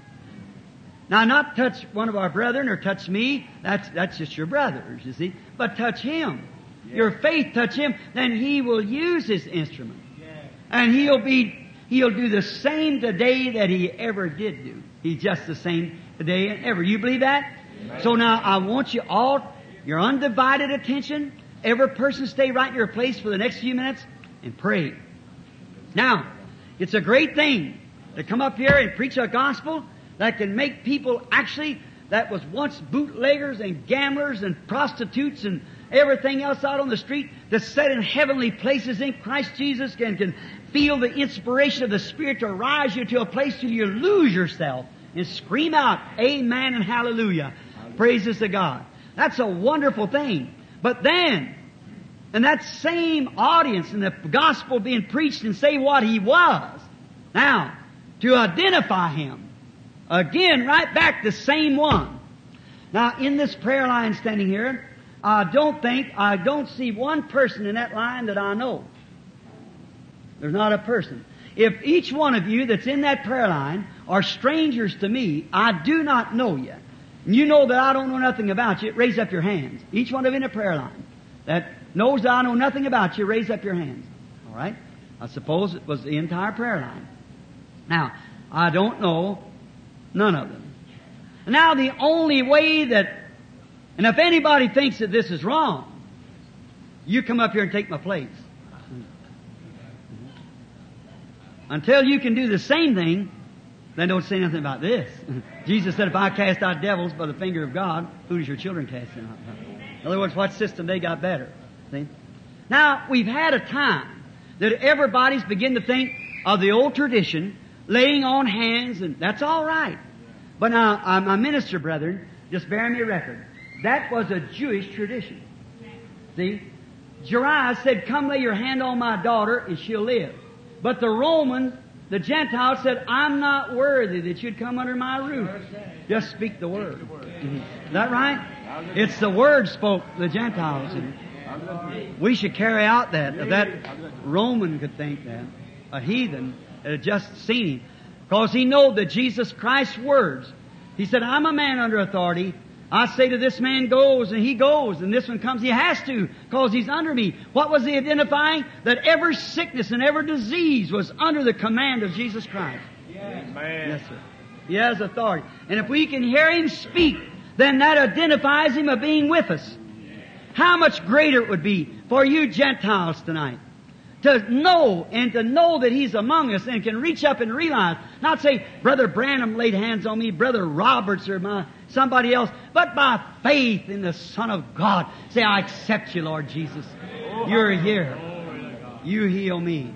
Now, not touch one of our brethren or touch me. That's just your brothers, you see. But touch him. Your faith touch him, then he will use his instrument. And he'll do the same today that he ever did do. He's just the same today and ever. You believe that? Amen. So now I want you all, your undivided attention, every person stay right in your place for the next few minutes and pray. Now, it's a great thing to come up here and preach a gospel that can make people actually that was once bootleggers and gamblers and prostitutes and everything else out on the street to set in heavenly places in Christ Jesus can feel the inspiration of the Spirit to rise you to a place till you lose yourself and scream out, amen and hallelujah. Praises to God. That's a wonderful thing. But then, and that same audience and the gospel being preached and say what he was, now, to identify him, again, right back the same one. Now, in this prayer line standing here, I don't see one person in that line that I know. There's not a person. If each one of you that's in that prayer line are strangers to me, I do not know you, and you know that I don't know nothing about you, raise up your hands. Each one of you in a prayer line that knows that I know nothing about you, raise up your hands. All right? I suppose it was the entire prayer line. Now, I don't know none of them. Now, the only way that, and if anybody thinks that this is wrong, you come up here and take my place. Until you can do the same thing, then don't say nothing about this. Jesus said, if I cast out devils by the finger of God, who does your children cast them out? In other words, what system they got better? See? Now, we've had a time that everybody's begin to think of the old tradition, laying on hands, and that's all right. But now, my minister brethren, just bear me a record. That was a Jewish tradition. See? Jairus said, come lay your hand on my daughter and she'll live. But the Romans, the Gentiles said, I'm not worthy that you'd come under my roof. Just speak the word. Is that right? It's the word spoke the Gentiles. We should carry out that. If that Roman could think that, a heathen that had just seen him. Because he knew that Jesus Christ's words. He said, I'm a man under authority. I say to this man goes, and he goes, and this one comes. He has to, because he's under me. What was he identifying? That every sickness and every disease was under the command of Jesus Christ. Yes, yes, sir. He has authority. And if we can hear him speak, then that identifies him of being with us. How much greater it would be for you Gentiles tonight To know and to know that He's among us and can reach up and realize, not say, Brother Branham laid hands on me, Brother Roberts or somebody else, but by faith in the Son of God, say, I accept You, Lord Jesus. You're here. You heal me.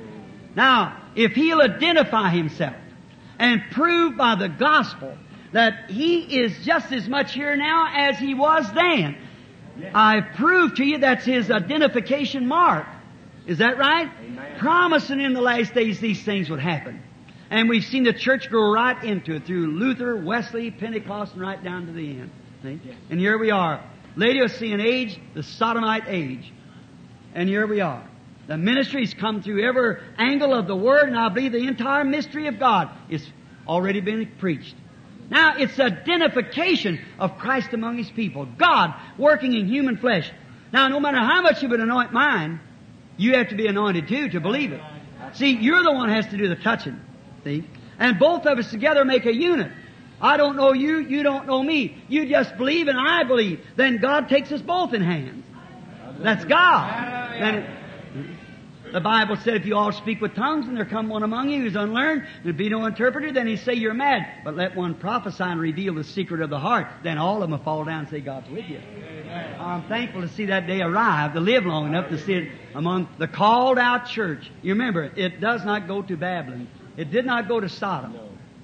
Now, if He'll identify Himself and prove by the gospel that He is just as much here now as He was then, I've proved to you that's His identification mark. Is that right? Amen. Promising in the last days these things would happen. And we've seen the church grow right into it through Luther, Wesley, Pentecost, and right down to the end. See? Yeah. And here we are. Laodicean age, the Sodomite age. And here we are. The ministry's come through every angle of the Word, and I believe the entire mystery of God is already been preached. Now, it's identification of Christ among His people. God working in human flesh. Now, no matter how much you would anoint mine, you have to be anointed too to believe it. See, you're the one who has to do the touching. See? And both of us together make a unit. I don't know you, you don't know me. You just believe and I believe. Then God takes us both in hands. That's God. And the Bible said if you all speak with tongues and there come one among you who's unlearned, there'd be no interpreter, then He say you're mad. But let one prophesy and reveal the secret of the heart. Then all of them will fall down and say God's with you. I'm thankful to see that day arrive, to live long enough to see it among the called out church. You remember, it does not go to Babylon. It did not go to Sodom.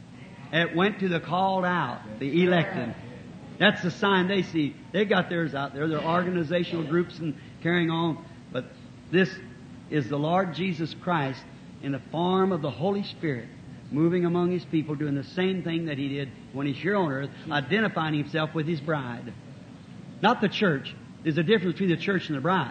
It went to the called out, the elected. That's the sign they see. They got theirs out there. They're organizational groups and carrying on. But this is the Lord Jesus Christ in the form of the Holy Spirit moving among His people, doing the same thing that He did when He's here on earth, identifying Himself with His bride. Not the church. There's a difference between the church and the bride.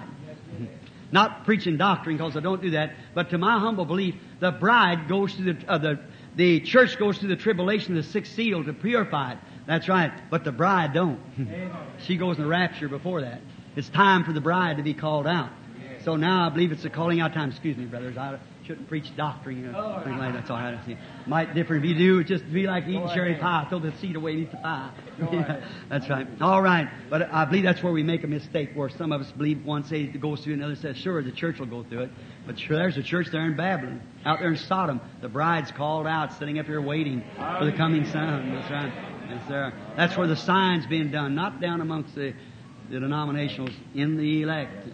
Not preaching doctrine, because I don't do that, but to my humble belief, the bride goes through the church goes through the tribulation of the sixth seal to purify it. That's right. But the bride don't. She goes in the rapture before that. It's time for the bride to be called out. So now I believe it's a calling out time. Excuse me, brothers. I shouldn't preach doctrine. Things like that's all right. Might differ if you do. Just be like eating cherry pie. Throw the seed away and eat the pie. That's right. All right. But I believe that's where we make a mistake, where some of us believe one says it goes through, another says, sure, the church will go through it. But sure, there's a church there in Babylon. Out there in Sodom. The bride's called out, sitting up here waiting for the coming Son. That's right. That's there. That's where the sign's being done, not down amongst the denominationals, in the elect.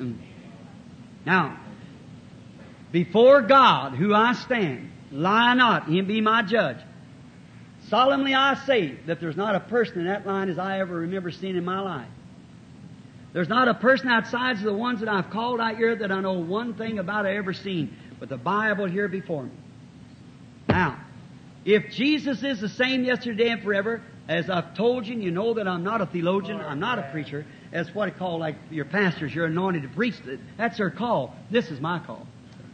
Now, before God, who I stand, lie not, Him be my judge. Solemnly I say that there's not a person in that line as I ever remember seeing in my life. There's not a person outside of the ones that I've called out here that I know one thing about I ever seen, but the Bible here before me. Now, if Jesus is the same yesterday and forever, as I've told you, and you know that I'm not a theologian, I'm not a preacher. That's what I call, like your pastors, you're anointed to preach. That's their call. This is my call.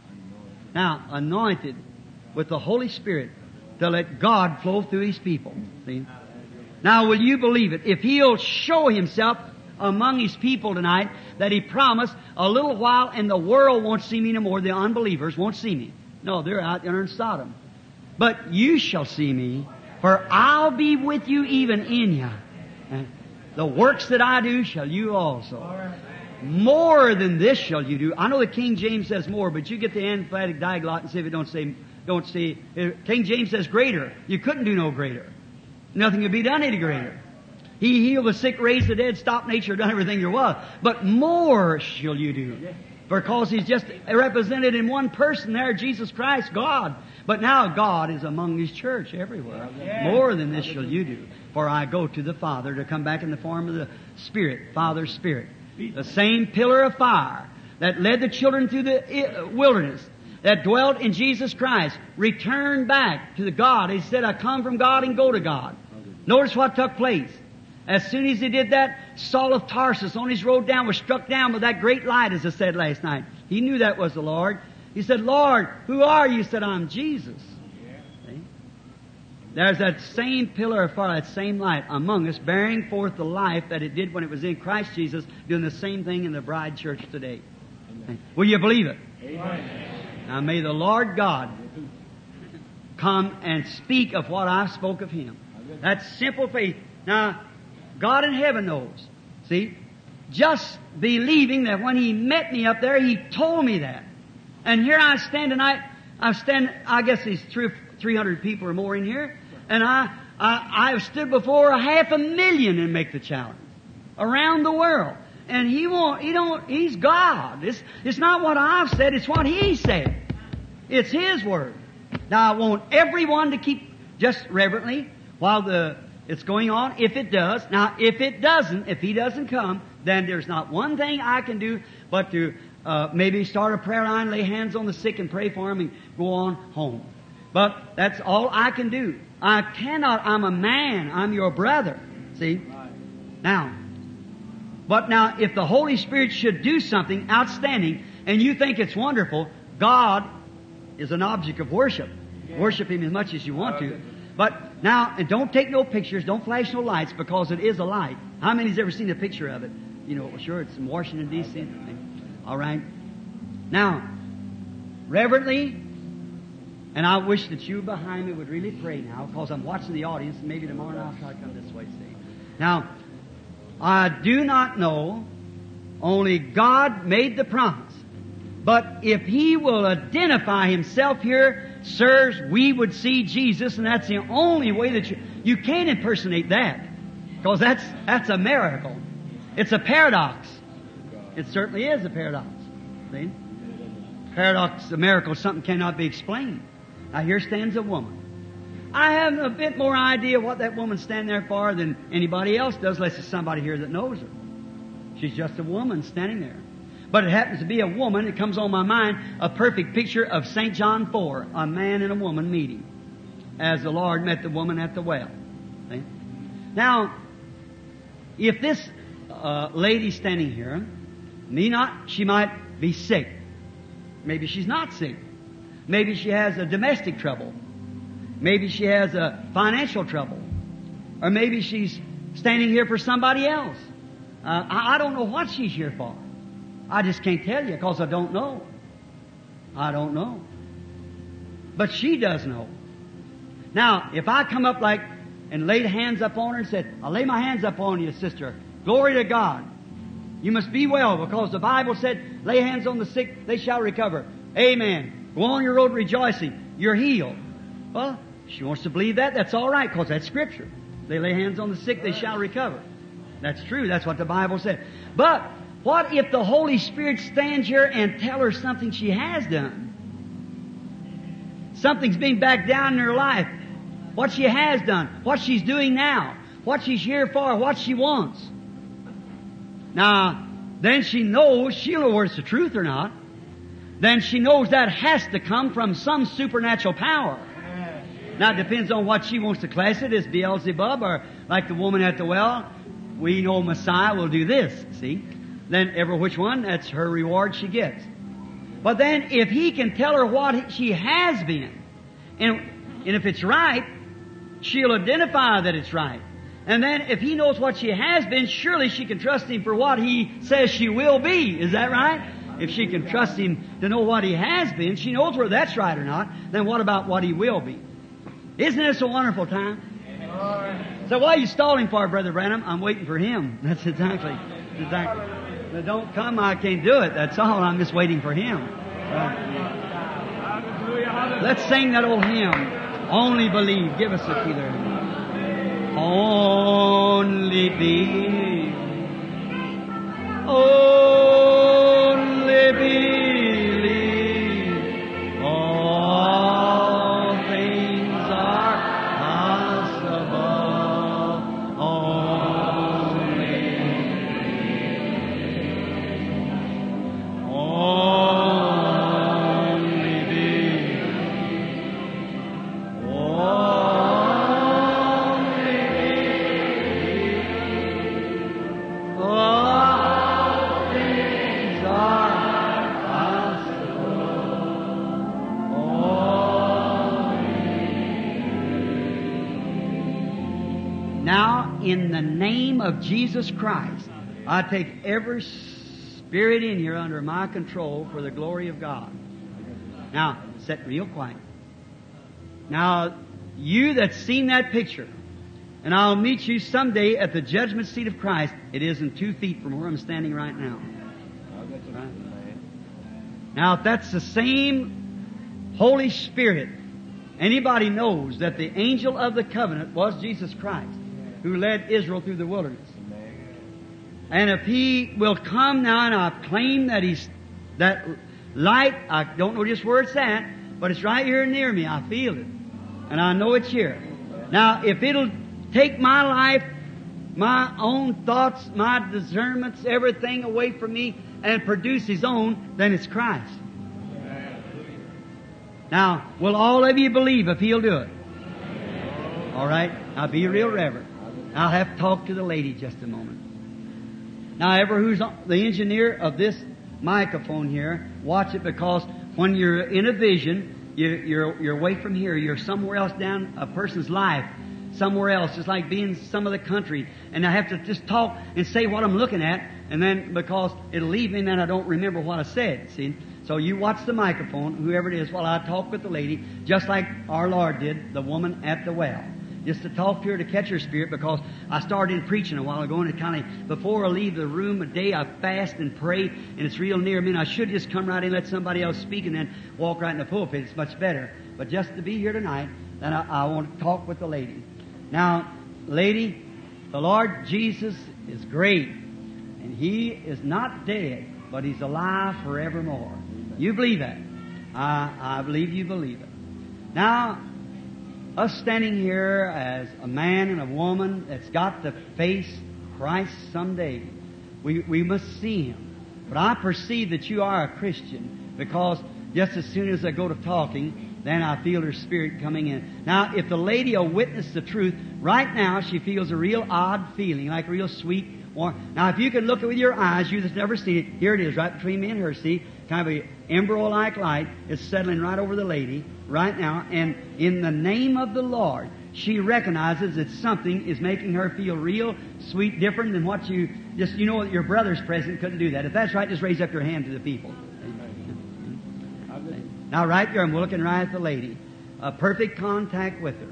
Now, anointed with the Holy Spirit to let God flow through His people. See? Now, will you believe it? If He'll show Himself among His people tonight, that He promised a little while and the world won't see me no more, the unbelievers won't see me. No, they're out there in Sodom. But you shall see me, for I'll be with you even in you. And the works that I do shall you also. More than this shall you do. I know the King James says more, but you get the emphatic diglot and see if it don't say. King James says greater. You couldn't do no greater. Nothing could be done any greater. He healed the sick, raised the dead, stopped nature, done everything there was. But more shall you do. Because He's just represented in one person there, Jesus Christ, God. But now God is among His church everywhere. More than this shall you do. For I go to the Father, to come back in the form of the Spirit, Father's Spirit. The same pillar of fire that led the children through the wilderness, that dwelt in Jesus Christ, returned back to the God. He said, I come from God and go to God. Notice what took place. As soon as he did that, Saul of Tarsus on his road down was struck down with that great light, as I said last night. He knew that was the Lord. He said, Lord, who are you? He said, I'm Jesus. See? There's that same pillar of fire, that same light among us, bearing forth the life that it did when it was in Christ Jesus, doing the same thing in the bride church today. Will you believe it? Amen. Now may the Lord God come and speak of what I spoke of Him. That's simple faith. Now, God in heaven knows. See? Just believing that when He met me up there, He told me that. And here I stand tonight. I guess there's 300 people or more in here. And I have stood before 500,000 and make the challenge. Around the world. And he's God. It's not what I've said, it's what He said. It's His Word. Now I want everyone to keep just reverently while it's going on, if it does. Now, if He doesn't come, then there's not one thing I can do but to maybe start a prayer line, lay hands on the sick and pray for them and go on home. But that's all I can do. I'm a man. I'm your brother. See? Now, if the Holy Spirit should do something outstanding and you think it's wonderful, God is an object of worship. Worship Him as much as you want to. But now, and don't take no pictures, don't flash no lights, because it is a light. How many's ever seen a picture of it? You know, sure, it's in Washington, D.C. All right. Now, reverently, and I wish that you behind me would really pray now, because I'm watching the audience, and maybe tomorrow night I'll try to come this way, see. Now, I do not know, only God made the promise. But if He will identify Himself here, sirs, we would see Jesus, and that's the only way that you can't impersonate that. Because that's a miracle. It's a paradox. It certainly is a paradox. See? Paradox, a miracle, something cannot be explained. Now here stands a woman. I have a bit more idea what that woman's standing there for than anybody else does, unless there's somebody here that knows her. She's just a woman standing there. But it happens to be a woman. It comes on my mind, a perfect picture of St. John 4, a man and a woman meeting, as the Lord met the woman at the well. See? Now, if this lady standing here, she might be sick. Maybe she's not sick. Maybe she has a domestic trouble. Maybe she has a financial trouble. Or maybe she's standing here for somebody else. I don't know what she's here for. I just can't tell you because I don't know. I don't know. But she does know. Now, if I come up and laid hands up on her and said, I'll lay my hands up on you, sister. Glory to God. You must be well, because the Bible said, lay hands on the sick, they shall recover. Amen. Go on your road rejoicing. You're healed. Well, she wants to believe that. That's all right, because that's Scripture. They lay hands on the sick, they shall recover. That's true. That's what the Bible said. But what if the Holy Spirit stands here and tell her something she has done? Something's being back down in her life. What she has done. What she's doing now. What she's here for. What she wants. Now, then she'll know whether it's the truth or not. Then she knows that has to come from some supernatural power. Now, it depends on what she wants to class it as Beelzebub, or like the woman at the well. We know Messiah will do this, see? Then every which one, that's her reward she gets. But then if He can tell her what she has been, and if it's right, she'll identify that it's right. And then if He knows what she has been, surely she can trust Him for what He says she will be. Is that right? If she can trust Him to know what He has been, she knows whether that's right or not, then what about what He will be? Isn't this a wonderful time? So what are you stalling for, Brother Branham? I'm waiting for Him. That's exactly. Now, don't come, I can't do it. That's all. I'm just waiting for Him. Let's sing that old hymn. Only believe. Give us a key there. Only believe. Only believe. All things are possible. Only believe. Only believe. In the name of Jesus Christ, I take every spirit in here under my control for the glory of God. Now, sit real quiet. Now, you that's seen that picture, and I'll meet you someday at the judgment seat of Christ. It isn't 2 feet from where I'm standing right now. Right? Now, if that's the same Holy Spirit, anybody knows that the angel of the covenant was Jesus Christ, who led Israel through the wilderness. And if He will come now, and I claim that He's that light, I don't know just where it's at, but it's right here near me. I feel it. And I know it's here. Now, if it'll take my life, my own thoughts, my discernments, everything away from me and produce His own, then it's Christ. Now, will all of you believe if He'll do it? All right. Now, be real reverent. I'll have to talk to the lady just a moment. Now, who's the engineer of this microphone here, watch it, because when you're in a vision, you're away from here. You're somewhere else down a person's life, somewhere else. It's like being some of the country, and I have to just talk and say what I'm looking at, and then because it'll leave me, and then I don't remember what I said. See, so you watch the microphone, whoever it is, while I talk with the lady, just like our Lord did the woman at the well. Just to talk to her, to catch her spirit, because I started preaching a while ago, and it kind of, before I leave the room a day, I fast and pray, and it's real near me, and I should just come right in and let somebody else speak and then walk right in the pulpit. It's much better. But just to be here tonight, then I want to talk with the lady. Now, lady, the Lord Jesus is great, and He is not dead, but He's alive forevermore. You believe that? I believe you believe it. Now, us standing here as a man and a woman that's got to face Christ someday, we must see Him. But I perceive that you are a Christian, because just as soon as I go to talking, then I feel her spirit coming in. Now, if the lady will witness the truth, right now she feels a real odd feeling, like a real sweet warm. Now, if you can look it with your eyes, you that's never seen it, here it is, right between me and her, see? Kind of an embryo-like light is settling right over the lady right now, and in the name of the Lord, she recognizes that something is making her feel real sweet, different than what you know that your brother's present couldn't do that. If that's right, just raise up your hand to the people. Now, right there, I'm looking right at the lady. Perfect contact with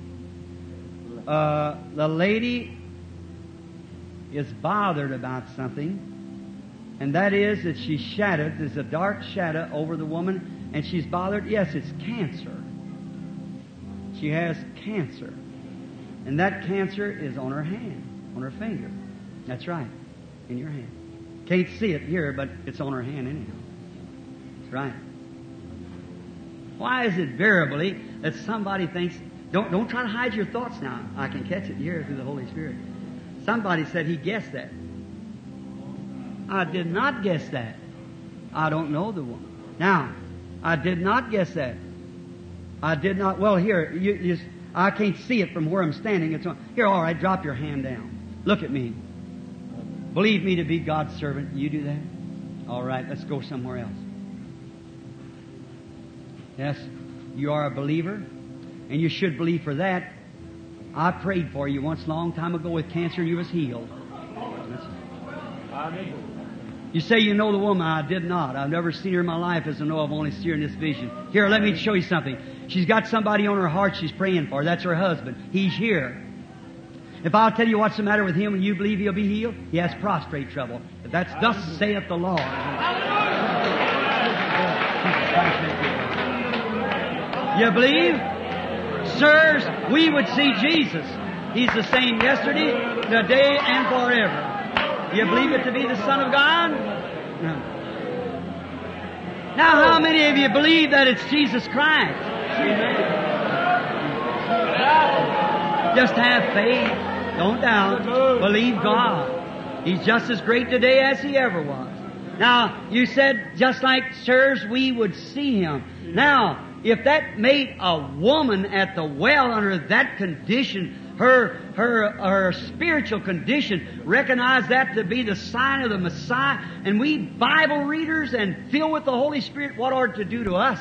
her. The lady is bothered about something, and that is that she's shadowed. There's a dark shadow over the woman, and she's bothered. Yes, it's cancer. She has cancer. And that cancer is on her hand, on her finger. That's right, in your hand. Can't see it here, but it's on her hand anyhow. That's right. Why is it variably that somebody thinks, don't try to hide your thoughts now. I can catch it here through the Holy Spirit. Somebody said he guessed that. I did not guess that. I don't know the woman. Now, I did not guess that. I did not. Well, here, I can't see it from where I'm standing. It's on. Here, all right, drop your hand down. Look at me. Believe me to be God's servant. You do that? All right, let's go somewhere else. Yes, you are a believer, and you should believe for that. I prayed for you once a long time ago with cancer, and you was healed. You say you know the woman. I did not. I've never seen her in my life, as I know I've only seen her in this vision. Here, let me show you something. She's got somebody on her heart she's praying for. That's her husband. He's here. If I'll tell you what's the matter with him and you believe he'll be healed, he has prostate trouble. But that's thus saith the Lord. You believe? Sirs, we would see Jesus. He's the same yesterday, today, and forever. You believe it to be the Son of God? No. Now, how many of you believe that it's Jesus Christ? Just have faith. Don't doubt. Believe God. He's just as great today as He ever was. Now, you said, just like sirs, we would see Him. Now, if that made a woman at the well under that condition, her spiritual condition, recognize that to be the sign of the Messiah, and we Bible readers and filled with the Holy Spirit, what ought to do to us?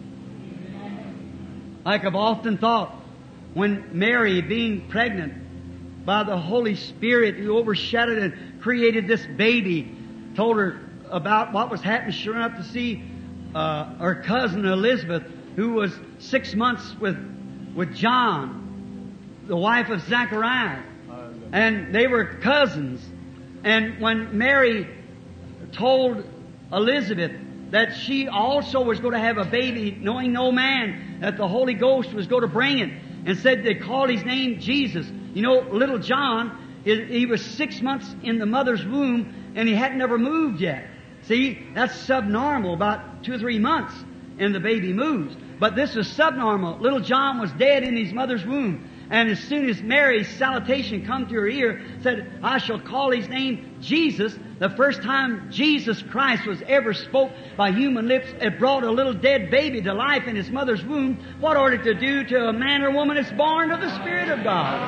Like I've often thought, when Mary, being pregnant by the Holy Spirit who overshadowed and created this baby, told her about what was happening, sure enough to see her cousin Elizabeth, who was 6 months with John, the wife of Zachariah. And they were cousins. And when Mary told Elizabeth that she also was going to have a baby, knowing no man, that the Holy Ghost was going to bring it, and said they called his name Jesus. You know, little John, he was 6 months in the mother's womb, and he hadn't ever moved yet. See, that's subnormal, about 2 or 3 months, and the baby moves. But this was subnormal. Little John was dead in his mother's womb. And as soon as Mary's salutation come to her ear, said, I shall call his name Jesus. The first time Jesus Christ was ever spoke by human lips, it brought a little dead baby to life in his mother's womb. What ought it to do to a man or woman that's born of the Spirit of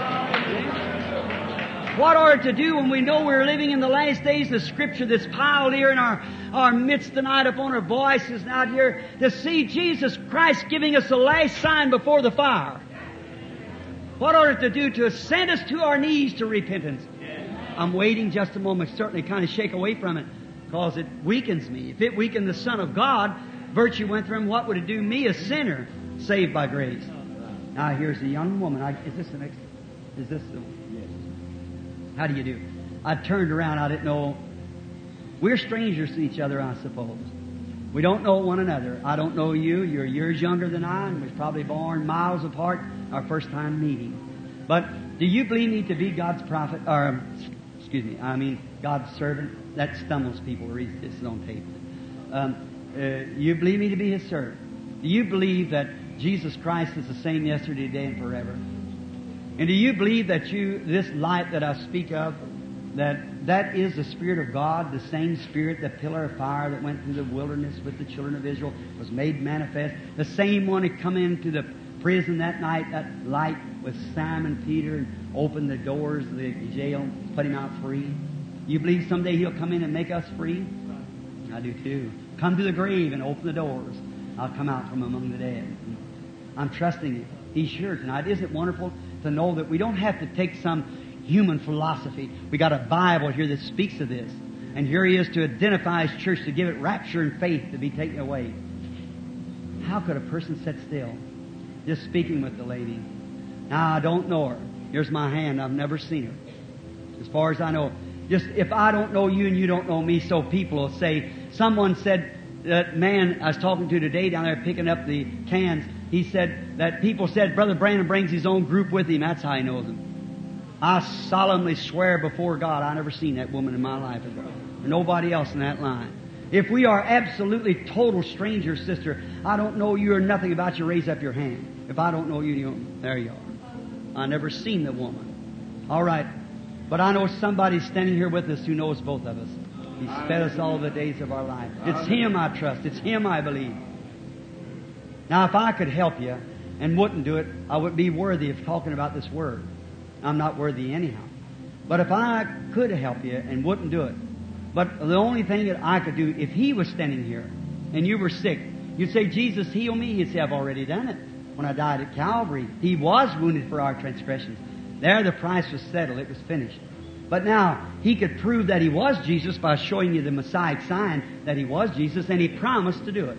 God? What ought it to do when we know we're living in the last days? The Scripture that's piled here in our midst tonight upon our voices out here, to see Jesus Christ giving us the last sign before the fire. What ought it to do to send us to our knees to repentance? I'm waiting just a moment, certainly kind of shake away from it, because it weakens me. If it weakened the Son of God, virtue went through him, what would it do me, a sinner, saved by grace? Now here's a young woman. Is this the next? Is this the? Yes. How do you do? I turned around, I didn't know. We're strangers to each other, I suppose. We don't know one another. I don't know you. You're years younger than I, and we're probably born miles apart, our first time meeting. But do you believe me to be God's prophet, or, God's servant? That stumbles people who read this on tape. You believe me to be His servant? Do you believe that Jesus Christ is the same yesterday, today, and forever? And do you believe that this light that I speak of, that is the Spirit of God, the same Spirit, the pillar of fire that went through the wilderness with the children of Israel, was made manifest, the same one that come into the prison that night, that light with Simon Peter, and opened the doors of the jail, put him out free? You believe someday He'll come in and make us free? I do too. Come to the grave and open the doors. I'll come out from among the dead. I'm trusting it. He's sure tonight. Isn't it wonderful to know that we don't have to take some human philosophy? We got a Bible here that speaks of this. And here He is to identify His church, to give it rapture and faith to be taken away. How could a person sit still? Just speaking with the lady. Now, I don't know her. Here's my hand. I've never seen her. As far as I know. Just if I don't know you and you don't know me, so people will say, someone said, that man I was talking to today down there picking up the cans, he said that people said Brother Branham brings his own group with him. That's how he knows them. I solemnly swear before God, I never seen that woman in my life. Nobody else in that line. If we are absolutely total strangers, sister, I don't know you or nothing about you, raise up your hand. If I don't know you, there you are. I never seen the woman. All right. But I know somebody's standing here with us who knows both of us. He's fed us all the days of our life. It's Him I trust. It's Him I believe. Now, if I could help you and wouldn't do it, I wouldn't be worthy of talking about this Word. I'm not worthy anyhow. But if I could help you and wouldn't do it, but the only thing that I could do, if He was standing here and you were sick, you'd say, Jesus, heal me. He'd say, I've already done it. When I died at Calvary, He was wounded for our transgressions. There the price was settled. It was finished. But now, He could prove that He was Jesus by showing you the Messiah sign that He was Jesus, and He promised to do it.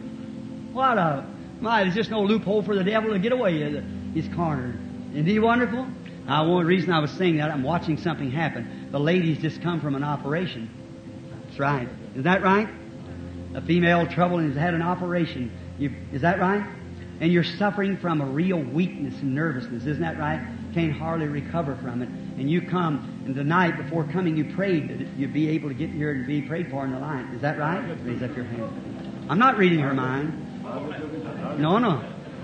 There's just no loophole for the devil to get away. He's cornered. Isn't He wonderful? Now, one reason I was saying that, I'm watching something happen. The lady's just come from an operation. That's right. Is that right? A female trouble and has had an operation. Is that right? And you're suffering from a real weakness and nervousness. Isn't that right? Can't hardly recover from it. And you come, and the night before coming, you prayed that you'd be able to get here and be prayed for in the line. Is that right? Raise up your hand. I'm not reading her mind. No.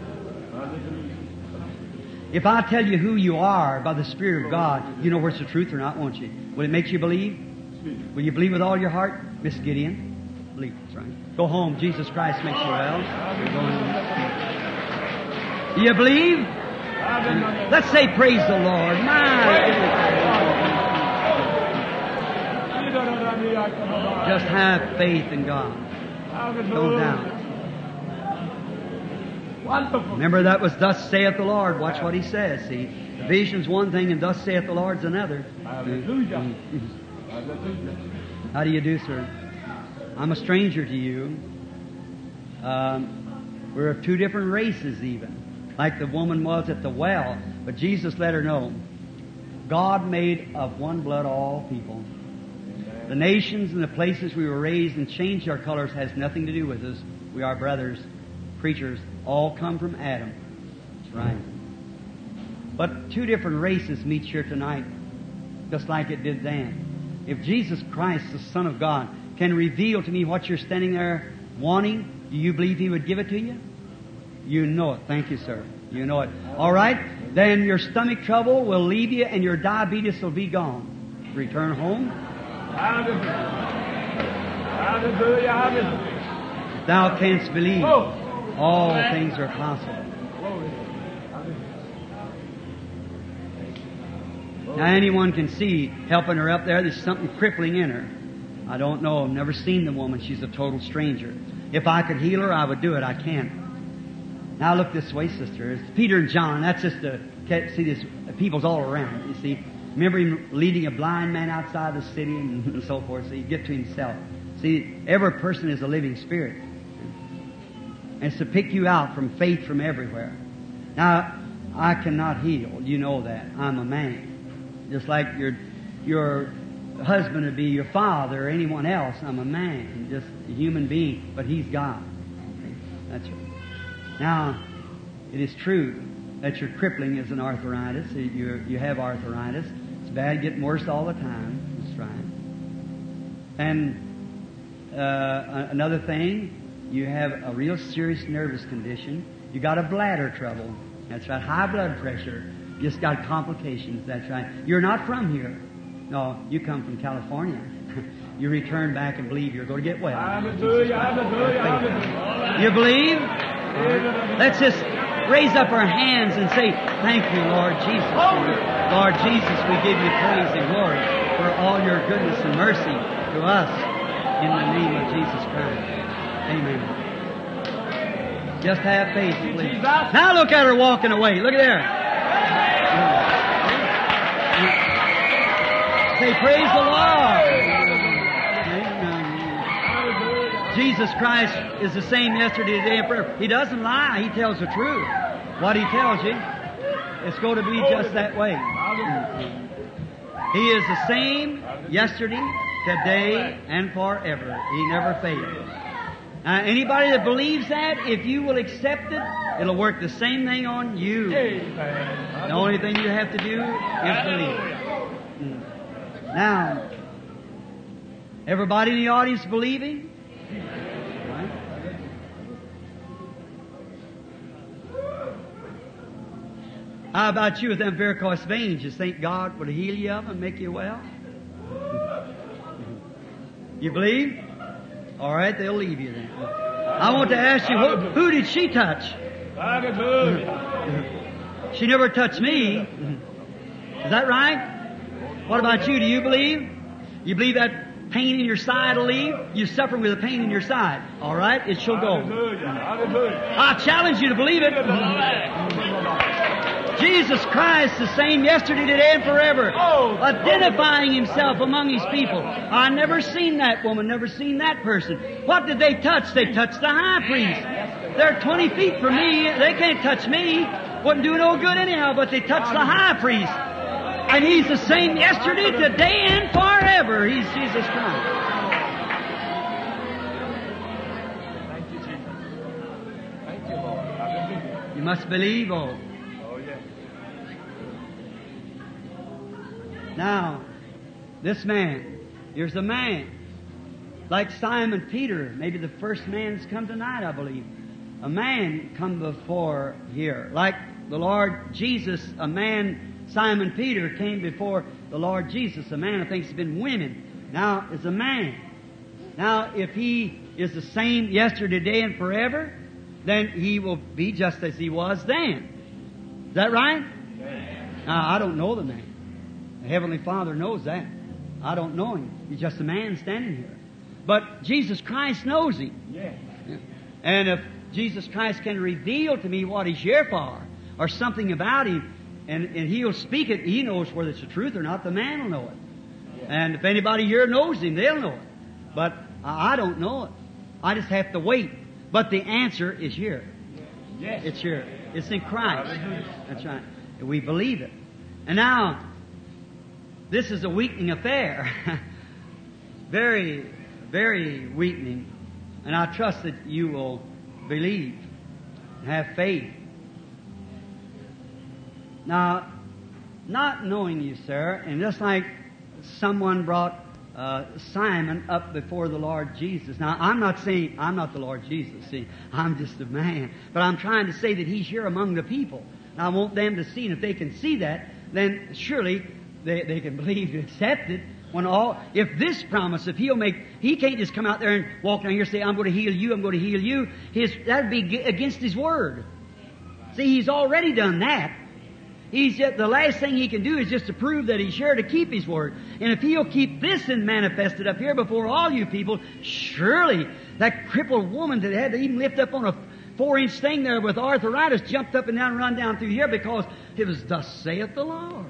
If I tell you who you are by the Spirit of God, you know where it's the truth or not, won't you? Will it make you believe? Will you believe with all your heart? Miss Gideon? Believe. That's right. Go home. Jesus Christ makes you well. You're going home. Do you believe? Let's say praise the Lord. Just have faith in God. Don't doubt. Remember, that was thus saith the Lord. Watch what He says. See, the vision's one thing and thus saith the Lord's another. Hallelujah. How do you do, sir? I'm a stranger to you. We're of two different races even. Like the woman was at the well. But Jesus let her know, God made of one blood all people. The nations and the places we were raised and changed our colors has nothing to do with us. We are brothers, preachers, all come from Adam. That's right. But two different races meet here tonight, just like it did then. If Jesus Christ, the Son of God, can reveal to me what you're standing there wanting, do you believe He would give it to you? You know it. Thank you, sir. You know it. All right? Then your stomach trouble will leave you and your diabetes will be gone. Return home. Hallelujah. Hallelujah. Hallelujah. If thou canst believe, all things are possible. Now anyone can see, helping her up there's something crippling in her. I don't know. I've never seen the woman. She's a total stranger. If I could heal her, I would do it. I can't. Now look this way, sister. It's Peter and John. That's just see this. People's all around. You see. Remember him leading a blind man outside the city and so forth. So you get to himself. See, every person is a living spirit. And it's to pick you out from faith from everywhere. Now, I cannot heal. You know that. I'm a man. Just like your husband would be your father or anyone else. I'm a man. Just a human being. But He's God. Okay? That's right. Now, it is true that your crippling is an arthritis. You have arthritis. It's bad, getting worse all the time. That's right. And another thing, you have a real serious nervous condition. You got a bladder trouble. That's right. High blood pressure. Just got complications. That's right. You're not from here. No, you come from California. You return back and believe you're going to get well. Hallelujah. Hallelujah. Hallelujah. You believe? Let's just raise up our hands and say, thank you, Lord Jesus. Lord Jesus, we give you praise and glory for all your goodness and mercy to us in the name of Jesus Christ. Amen. Just have faith, please. Now look at her walking away. Look at there. Say, praise the Lord. Jesus Christ is the same yesterday, today, and forever. He doesn't lie. He tells the truth. What He tells you, it's going to be just that way. He is the same yesterday, today, and forever. He never fails. Now, anybody that believes that, if you will accept it, it'll work the same thing on you. The only thing you have to do is believe. Now, everybody in the audience believing? Right? How about you with them varicose veins? You think God would heal you of them and make you well? You believe? All right, they'll leave you then. I want to ask you, who did she touch? She never touched me. Is that right? What about you? Do you believe? You believe that pain in your side will leave? You're suffering with a pain in your side. All right, it shall go. I challenge you to believe it. Jesus Christ, the same yesterday, today, and forever, identifying Himself among His people. I never seen that woman, never seen that person. What did they touch? They touched the high priest. They're 20 feet from me. They can't touch me. Wouldn't do no good anyhow, but they touched the high priest. And He's the same yesterday, today, and forever. He's Jesus Christ. Thank you, Jesus. Thank you, Lord. You must believe, oh. Now, this man, here's a man, like Simon Peter, maybe the first man that's come tonight, I believe. A man come before here. Like the Lord Jesus, a man, Simon Peter, came before the Lord Jesus. A man, I think, has been women. Now, is a man. Now, if he is the same yesterday, today, and forever, then he will be just as he was then. Is that right? Now, I don't know the man. The Heavenly Father knows that. I don't know him. He's just a man standing here. But Jesus Christ knows him. Yes. And if Jesus Christ can reveal to me what He's here for, or something about Him, and He'll speak it, He knows whether it's the truth or not, the man will know it. Yes. And if anybody here knows Him, they'll know it. But I don't know it. I just have to wait. But the answer is here. Yes. It's here. It's in Christ. That's right. We believe it. And now, this is a weakening affair. very, very weakening. And I trust that you will believe and have faith. Now, not knowing you, sir, and just like someone brought Simon up before the Lord Jesus. Now, I'm not saying I'm not the Lord Jesus. See, I'm just a man. But I'm trying to say that He's here among the people. And I want them to see, and if they can see that, then surely they can believe and accept it. If this promise, if He can't just come out there and walk down here and say, I'm going to heal you, I'm going to heal you. That'd be against His word. See, He's already done that. The last thing He can do is just to prove that He's sure to keep His word. And if He'll keep this and manifest it up here before all you people, surely that crippled woman that had to even lift up on a 4-inch thing there with arthritis jumped up and down and run down through here because it was thus saith the Lord.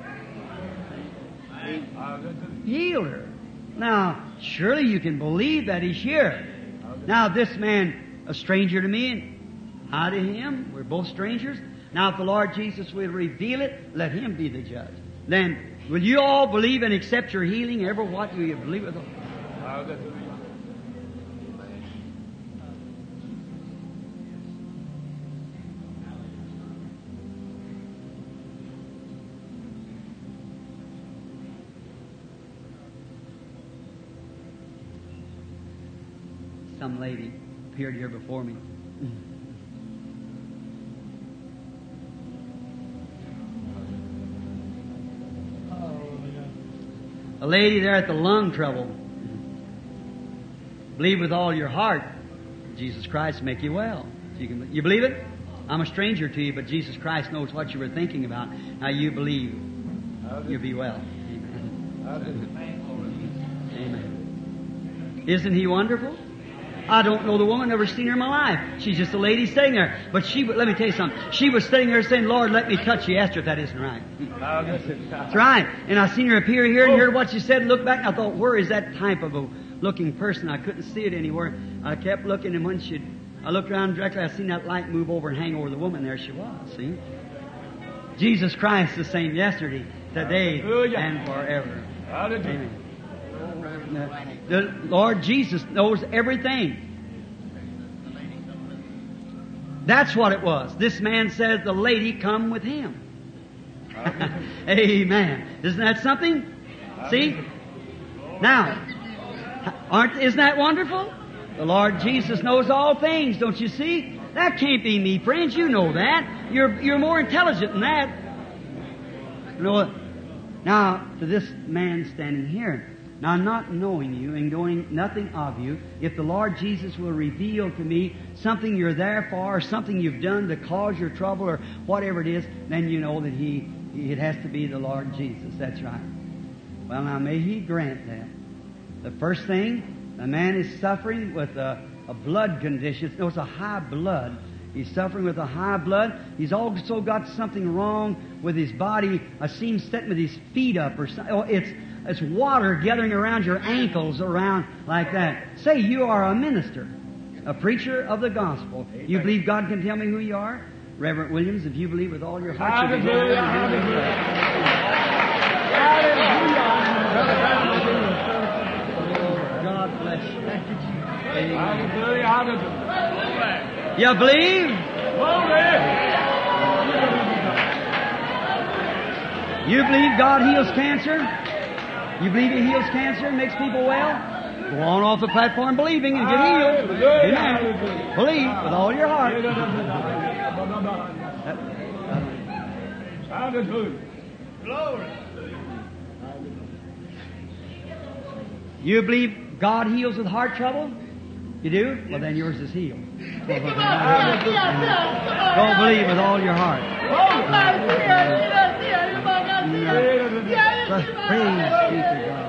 Healed her. Now, surely you can believe that He's here. Now, this man, a stranger to me, and I to him, we're both strangers. Now, if the Lord Jesus will reveal it, let Him be the judge. Then, will you all believe and accept your healing? Ever what will you believe with all? Some lady appeared here before me. A lady there at the lung trouble. Believe with all your heart, Jesus Christ make you well. You believe it? I'm a stranger to you, but Jesus Christ knows what you were thinking about. Now you believe, you'll be well. Amen. Amen. Isn't He wonderful? I don't know the woman, never seen her in my life. She's just a lady sitting there. But let me tell you something. She was sitting there saying, Lord, let me touch you. Asked her if that isn't right. That's right. And I seen her appear here and heard what she said and looked back and I thought, where is that type of a looking person? I couldn't see it anywhere. I kept looking and when I looked around directly, I seen that light move over and hang over the woman. There she was. See? Jesus Christ the same yesterday, today, and forever. Amen. The Lord Jesus knows everything. That's what it was. This man says the lady come with him. Amen. Isn't that something? See? Now, isn't that wonderful? The Lord Jesus knows all things, don't you see? That can't be me, friends. You know that. You're more intelligent than that. You know what? Now, to this man standing here, now not knowing you and knowing nothing of you, if the Lord Jesus will reveal to me something you're there for, or something you've done to cause your trouble, or whatever it is, then you know that it has to be the Lord Jesus. That's right. Well, now may He grant that. The first thing, the man is suffering with a blood condition. No, it's a high blood. He's suffering with a high blood. He's also got something wrong with his body. I see him sitting with his feet up or something. Oh, it's water gathering around your ankles around like that. Say you are a minister, a preacher of the gospel. Amen. You believe God can tell me who you are? Reverend Williams, if you believe with all your heart, you'll be Hallelujah. God bless you. Thank you, Jesus. Hallelujah. Hallelujah. You believe? You believe God heals cancer? You believe He heals cancer and makes people well? Go on off the platform believing and get healed. Amen. Believe with all your heart. You believe God heals with heart trouble? You do? Well, then yours is healed. Go believe with all your heart. Praise be to God.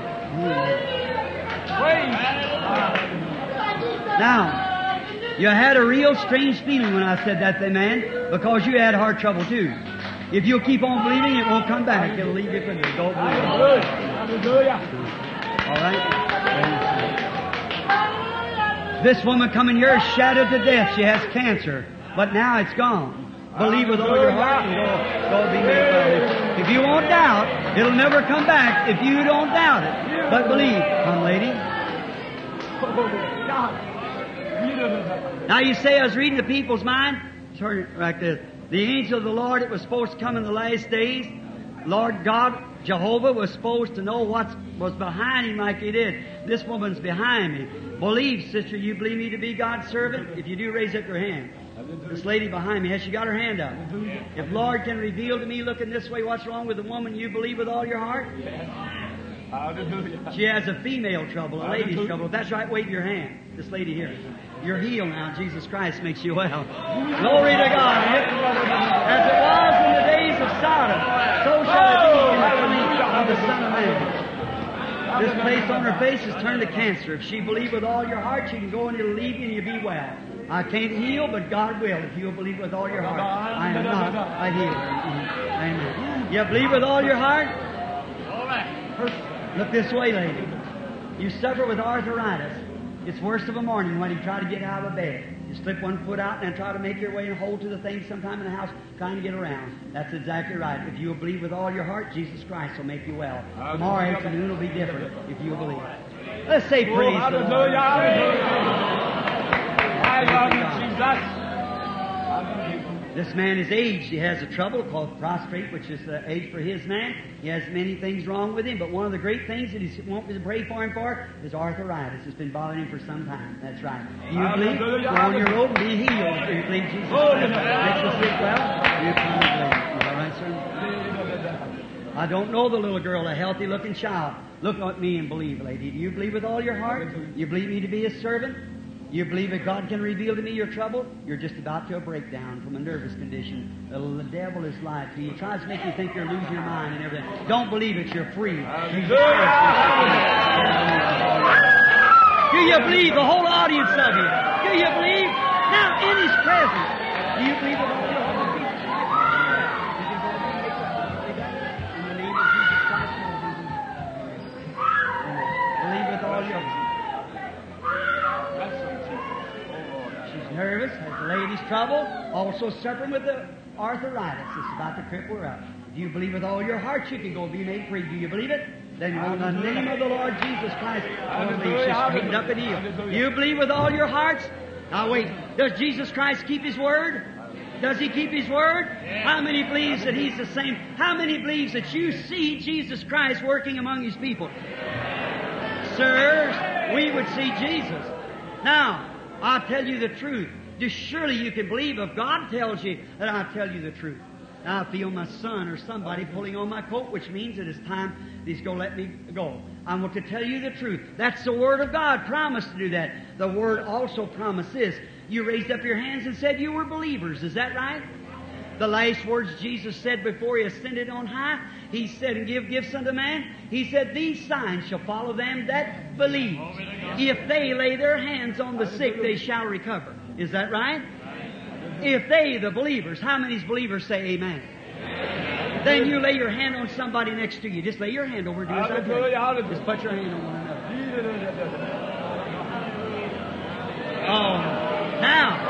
Now, you had a real strange feeling when I said that to the man, because you had heart trouble too. If you'll keep on believing, it won't come back. It'll leave you for good. Go believe. All right? This woman coming here is shattered to death. She has cancer, but now it's gone. Believe with all your heart and go be made well. If you won't doubt, it'll never come back if you don't doubt it. But believe. Come, lady. Now you say I was reading the people's mind. Turn it like this. The angel of the Lord, it was supposed to come in the last days. Lord God, Jehovah, was supposed to know what was behind him like he did. This woman's behind me. Believe, sister, you believe me to be God's servant? If you do, raise up your hand. This lady behind me, has she got her hand up? If Lord can reveal to me looking this way what's wrong with the woman, you believe with all your heart? She has a female trouble, a lady's trouble. If that's right, wave your hand. This lady here. You're healed now. Jesus Christ makes you well. Glory to God. As it was in the days of Sodom, so shall it be in the coming of the Son of Man. This place on her face is turned to cancer. If she believe with all your heart, she can go and it'll leave you and you'll be well. I can't heal, but God will if you'll believe with all your heart. I am not a healer. Amen. You believe with all your heart? Look this way, lady. You suffer with arthritis. It's worse of a morning when you try to get out of bed. You slip one foot out and then try to make your way and hold to the thing sometime in the house trying to get around. That's exactly right. If you will believe with all your heart, Jesus Christ will make you well. Tomorrow afternoon will be different if you will believe. Let's say praise the Lord. I love you, Jesus. This man is aged. He has a trouble called prostrate, which is the age for his man. He has many things wrong with him, but one of the great things that he wants me to pray for him for is arthritis. It's been bothering him for some time. That's right. You believe? Go on your road and be healed. If you believe Jesus Christ makes you sick well, you come and believe. All right, sir? I don't know the little girl, a healthy-looking child. Look at me and believe, lady. Do you believe with all your heart? You believe me to be His servant? You believe that God can reveal to me your trouble? You're just about to a breakdown from a nervous condition. The devil is lied to you. He tries to make you think you're losing your mind and everything. Don't believe it. You're free. Do you believe? The whole audience of you. Do you believe? Now, in His presence. Do you believe with all your heart? In the name of Jesus Christ. Believe with all your heart. Nervous, has the lady's trouble, also suffering with the arthritis. It's about to cripple her up. Do you believe with all your heart you can go be made free? Do you believe it? Then in the name of the Lord Jesus Christ, she's straightened up and healed. Do you believe with all your hearts? Now wait, does Jesus Christ keep His word? Does He keep His word? How many believes that He's the same? How many believes that you see Jesus Christ working among His people? Sirs, we would see Jesus. Now, I'll tell you the truth. Just surely you can believe if God tells you that I'll tell you the truth. Now I feel my son or somebody pulling on my coat, which means that it's time He's going to let me go. I want to tell you the truth. That's the Word of God. Promised to do that. The Word also promised this. You raised up your hands and said you were believers. Is that right? The last words Jesus said before He ascended on high, He said, and give gifts unto man. He said, these signs shall follow them that believe. If they lay their hands on the sick, they shall recover. Is that right? If they, the believers, how many believers say amen? Then you lay your hand on somebody next to you. Just lay your hand over to us. Just put your hand on one another. Oh, now,